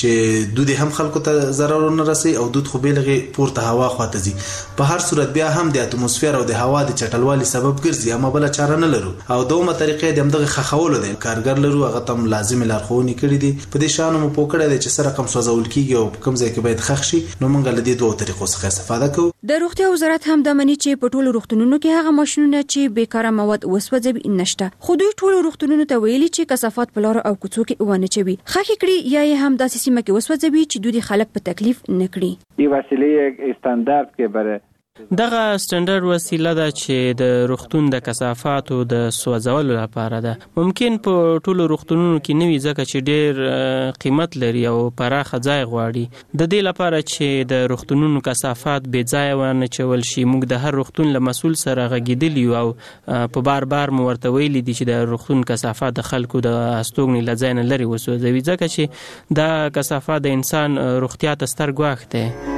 چې دود هم خلکو ته ضرر ونه رسوي او دود خو بې لږې پورته هوا خواته ځي په هر صورت بیا هم د اتموسفیر او د هوا د چټلوالي سبب ګرځي اما بله چاره نه لرو او دومره طریقې د همدغه ښخولو دی کارګر لرو هغه ته هم لازمې لارښوونې کړي دي په دې شیانو مو پوه کړی دی چې څه رقم سوځول کېږي او په کوم ځای کې باید ښخ شي نو موږ له دې دوو طریقو څخه استفاده کوو د روغتیا وزارت هم دا مني چې په ټولو روغتونونو کې هغه ماشینونه چې بیکاره مواد وسوځوي نشته خو دوی ټولو روغتونونو ته ویلي چې کثافات په لارو او کوڅو کې ونه چوي خاکې کړي یا یې هم داسې سیمه کې وسوځوي چې دوی خلک په تکلیف نه کړي این وسیله استاندارد که برای دغه سټنډرډ وسیله ده چې د روغتون د کثافاتو د سوځولو لپاره ده ممکن په ټولو روغتونونو کې نه وي ځکه چې ډېر قیمت لري او پراخه ځای غواړي د دې لپاره چې د روغتونونو کثافات بې ځایه ونه چول شي موږ د هر روغتون له مسؤل سره غږېدلي یو او په بار بار مو ورته ویلي دي چې د روغتون کثافات د خلکو د استوګنې له ځای نه لرې وسوځوي ځکه چې دا کثافات د انسان روغتیا ته ستر ګواښ دی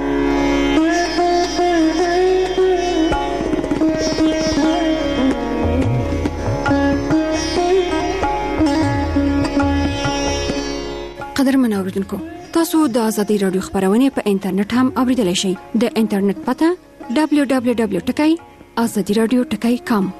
قدرمن اوریدونکو تاسو د ازادي رادیو خبرونه په انټرنیټ هم اوریدلای شئ د انټرنیټ پته دبلیو دبلیو دبلیو ټکی ازادي رادیو ټکی کام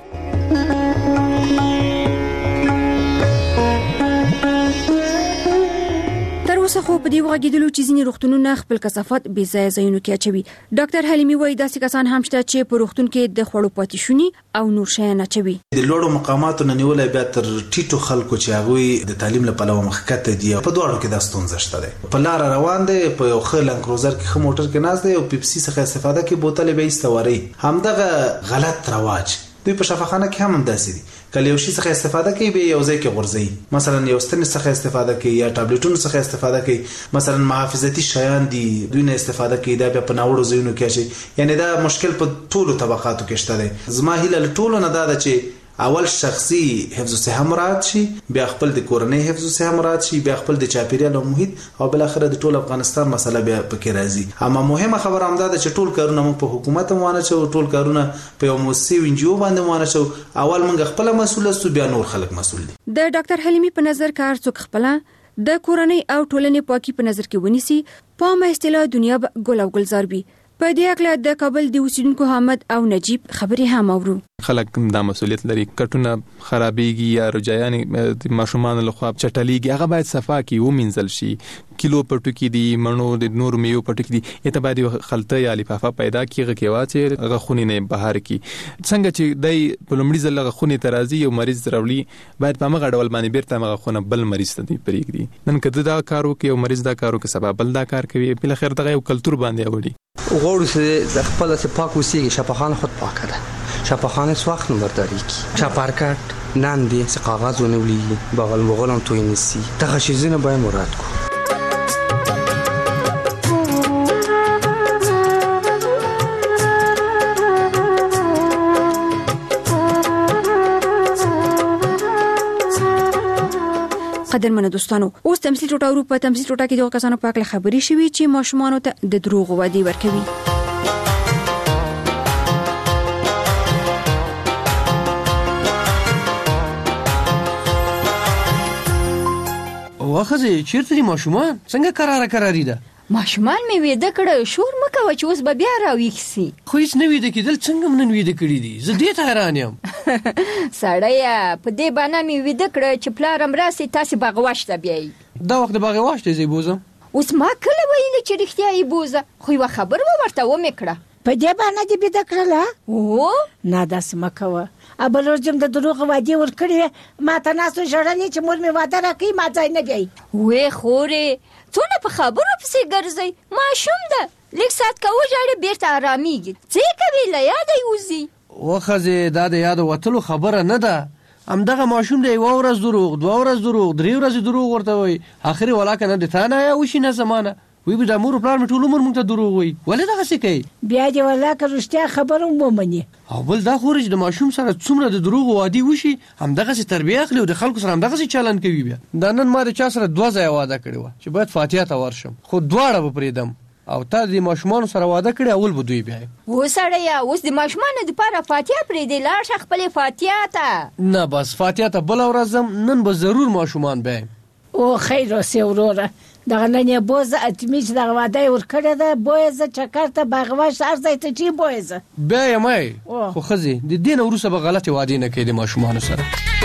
اوس خو په دې وغږیدلو چې ځینې روغتونونه خپل کثافات بې ځایه ځایونو کې اچوي ډاکټر حلیمي وایي داسې کسان هم شته چې په روغتون کې د خوړو پاتې شوني او نور شیان اچوي د لوړو مقاماتو نه نیولای بیا تر ټیټو خلکو چې هغوی د تعلیم له پلوه مخکته دي په دواړو کې دا ستونزه شته دی په لاره روان دی په یو ښه لنډ کروزر کې ښه موټر کې ناست دی او پیپسي څخه استفاده کوي بوتل به ایسته وری همدغه غلط رواج دوی په شفاخانه کې هم همداسې دي کله یو شي څخه استفاده کوي به یو ځای کې غورځوي مثلا یو ستنې څخه استفاده کوي یا ټابلیټونو څخه استفاده کوي مثلا محافظتي شیان دي دوی نه استفاده کوي دا بیا په ناوړو ځایونو کې شي یعنی دا مشکل په ټولو طبقاتو کې شته دی زما هیله له ټولو نه دا ده چې اول شخصي حفظ الصحه مراعات شي بیا خپل د کورنۍ حفظ الصحه مراعات شي بیا خپل د چاپیریال او محیط او بل اخر د ټول افغانستان مسله بیا پکې راځي اما مهمه خبره هم ده چې ټول کارونه موږ په حکومت موانه شو ټول کارونه په یو موسسي وینجو باندې موانه شو اول موږ خپل مسؤل سو بیا نور خلک مسؤل دي د ډاکټر حلیمي په نظر کار څوک خپل د کورنۍ او ټولنې پاکي په نظر کې ونیسي په ما اصطلاح دنیا به ګل او گلزار وي په دې اړه د کابل د اوسیدونکو حامد او نجیب خبرې هم اورو خلک دا مسؤلیت لري کټونه خرابېږي یا رجایانې د ماشومان له خوا چټلېږي هغه باید صفا کی ومنځل شي کیلو پټو کې دی منو د نور میو پټو کې دی اته باید خلطه یا لفافه پیدا کیږي کې واچي هغه خونی نه بهر کی څنګه چې دای په لمړي ځل هغه خونی ترازی یو مریض راوړي باید په مغه ډول باندې بیرته هغه خونه بل مریض ته دی پرېږدي نن کده دا کارو کې یو مریض دا کارو کې سبب بل دا کار کوي په اخر دغه یو کلچر باندې وړي غوړو چې د خپل څخه پاک وسیږي شفاخانه خود پاکه ده شفاخانه سوخت نمبرداری کی چاپارکات نان دی څه کاغذ ونولي بغل مغولم توی نسی تخشیزونه باید مراد کو قدرمنو دوستانو اوس تمثيل ټوټه اروپا تمثيل ټوټه کې د کسانو په اړه خبري شوي چې ماشومان ته د دروغ وعده ورکوي. واخه چیرته دي ماشومان څنګه قراره قراری ده؟ ماشومان می وېده کړه شور مکوه چې اوس به بیا راويخسي. خو هیڅ نه وېده کېدل څنګه منن وېده کړی دي زه دې ته حیران یم. سړیا په دې باندې می وېده کړه چې پلارم راسي تاسو باغواش ته بیاي. دا وخت باغواش ته زی بوزم. اوس ما کله ویل چې رښتیا یې بوزه خو یو خبر و ورته و میکړه. په دې باندې دې بده کړله؟ او نه داس مکوه. ابل ورجم د دروغ وادي ور کړی ما ته ناسو جوړلې چې مور می واده راکې ما ځای نه بیاي. وې خورې څونه په خبرو پسې ګرځي ماشوم ده لیک سات کا وژاړي بیرته آراميږي څه کوي لا یاد ایوزي. وخزه دا د یاد وتلو خبره نه ده همدغه ماشوم دی یو ورځ دروغ دوه ورځ دروغ درې ورځې دروغ ورته وای اخري ولاکه نه د تانه یا وشي نه زمانه وی به د امور پلان ټول عمر مونږ ته دروغ وای ولې دغه څه کوي بیا دی ولاکه رښتیا خبره ومني او بل دا خورج د ماشوم سره څومره د دروغ وادي وشي همدغه څه تربیه اخلي او د خلکو سره همدغه څه چلن کوي بیا دا نن ما د چا سره دوه ځای واده کړی و چې باید فاتحه ته ورشم خو دواړه به پریدم او تا د ماشومان سره واده کړی اول به دوی بیا وسړیا اوس د ماشومان د پاره فاتحه پرې دی لاړ خپل فاتحه ته نه بس فاتحه ته بل ورځم نن به ضرور ماشومان بیا او خیر اوسه وروره دغه نه بوزه اتمیش دغه واده ور کړی ده بوزه چکرته باغواش ارزای ته چی بوزه بیا یې مې خو خزي د دین وروسته به غلطي وادي نه کړي د ماشومان سره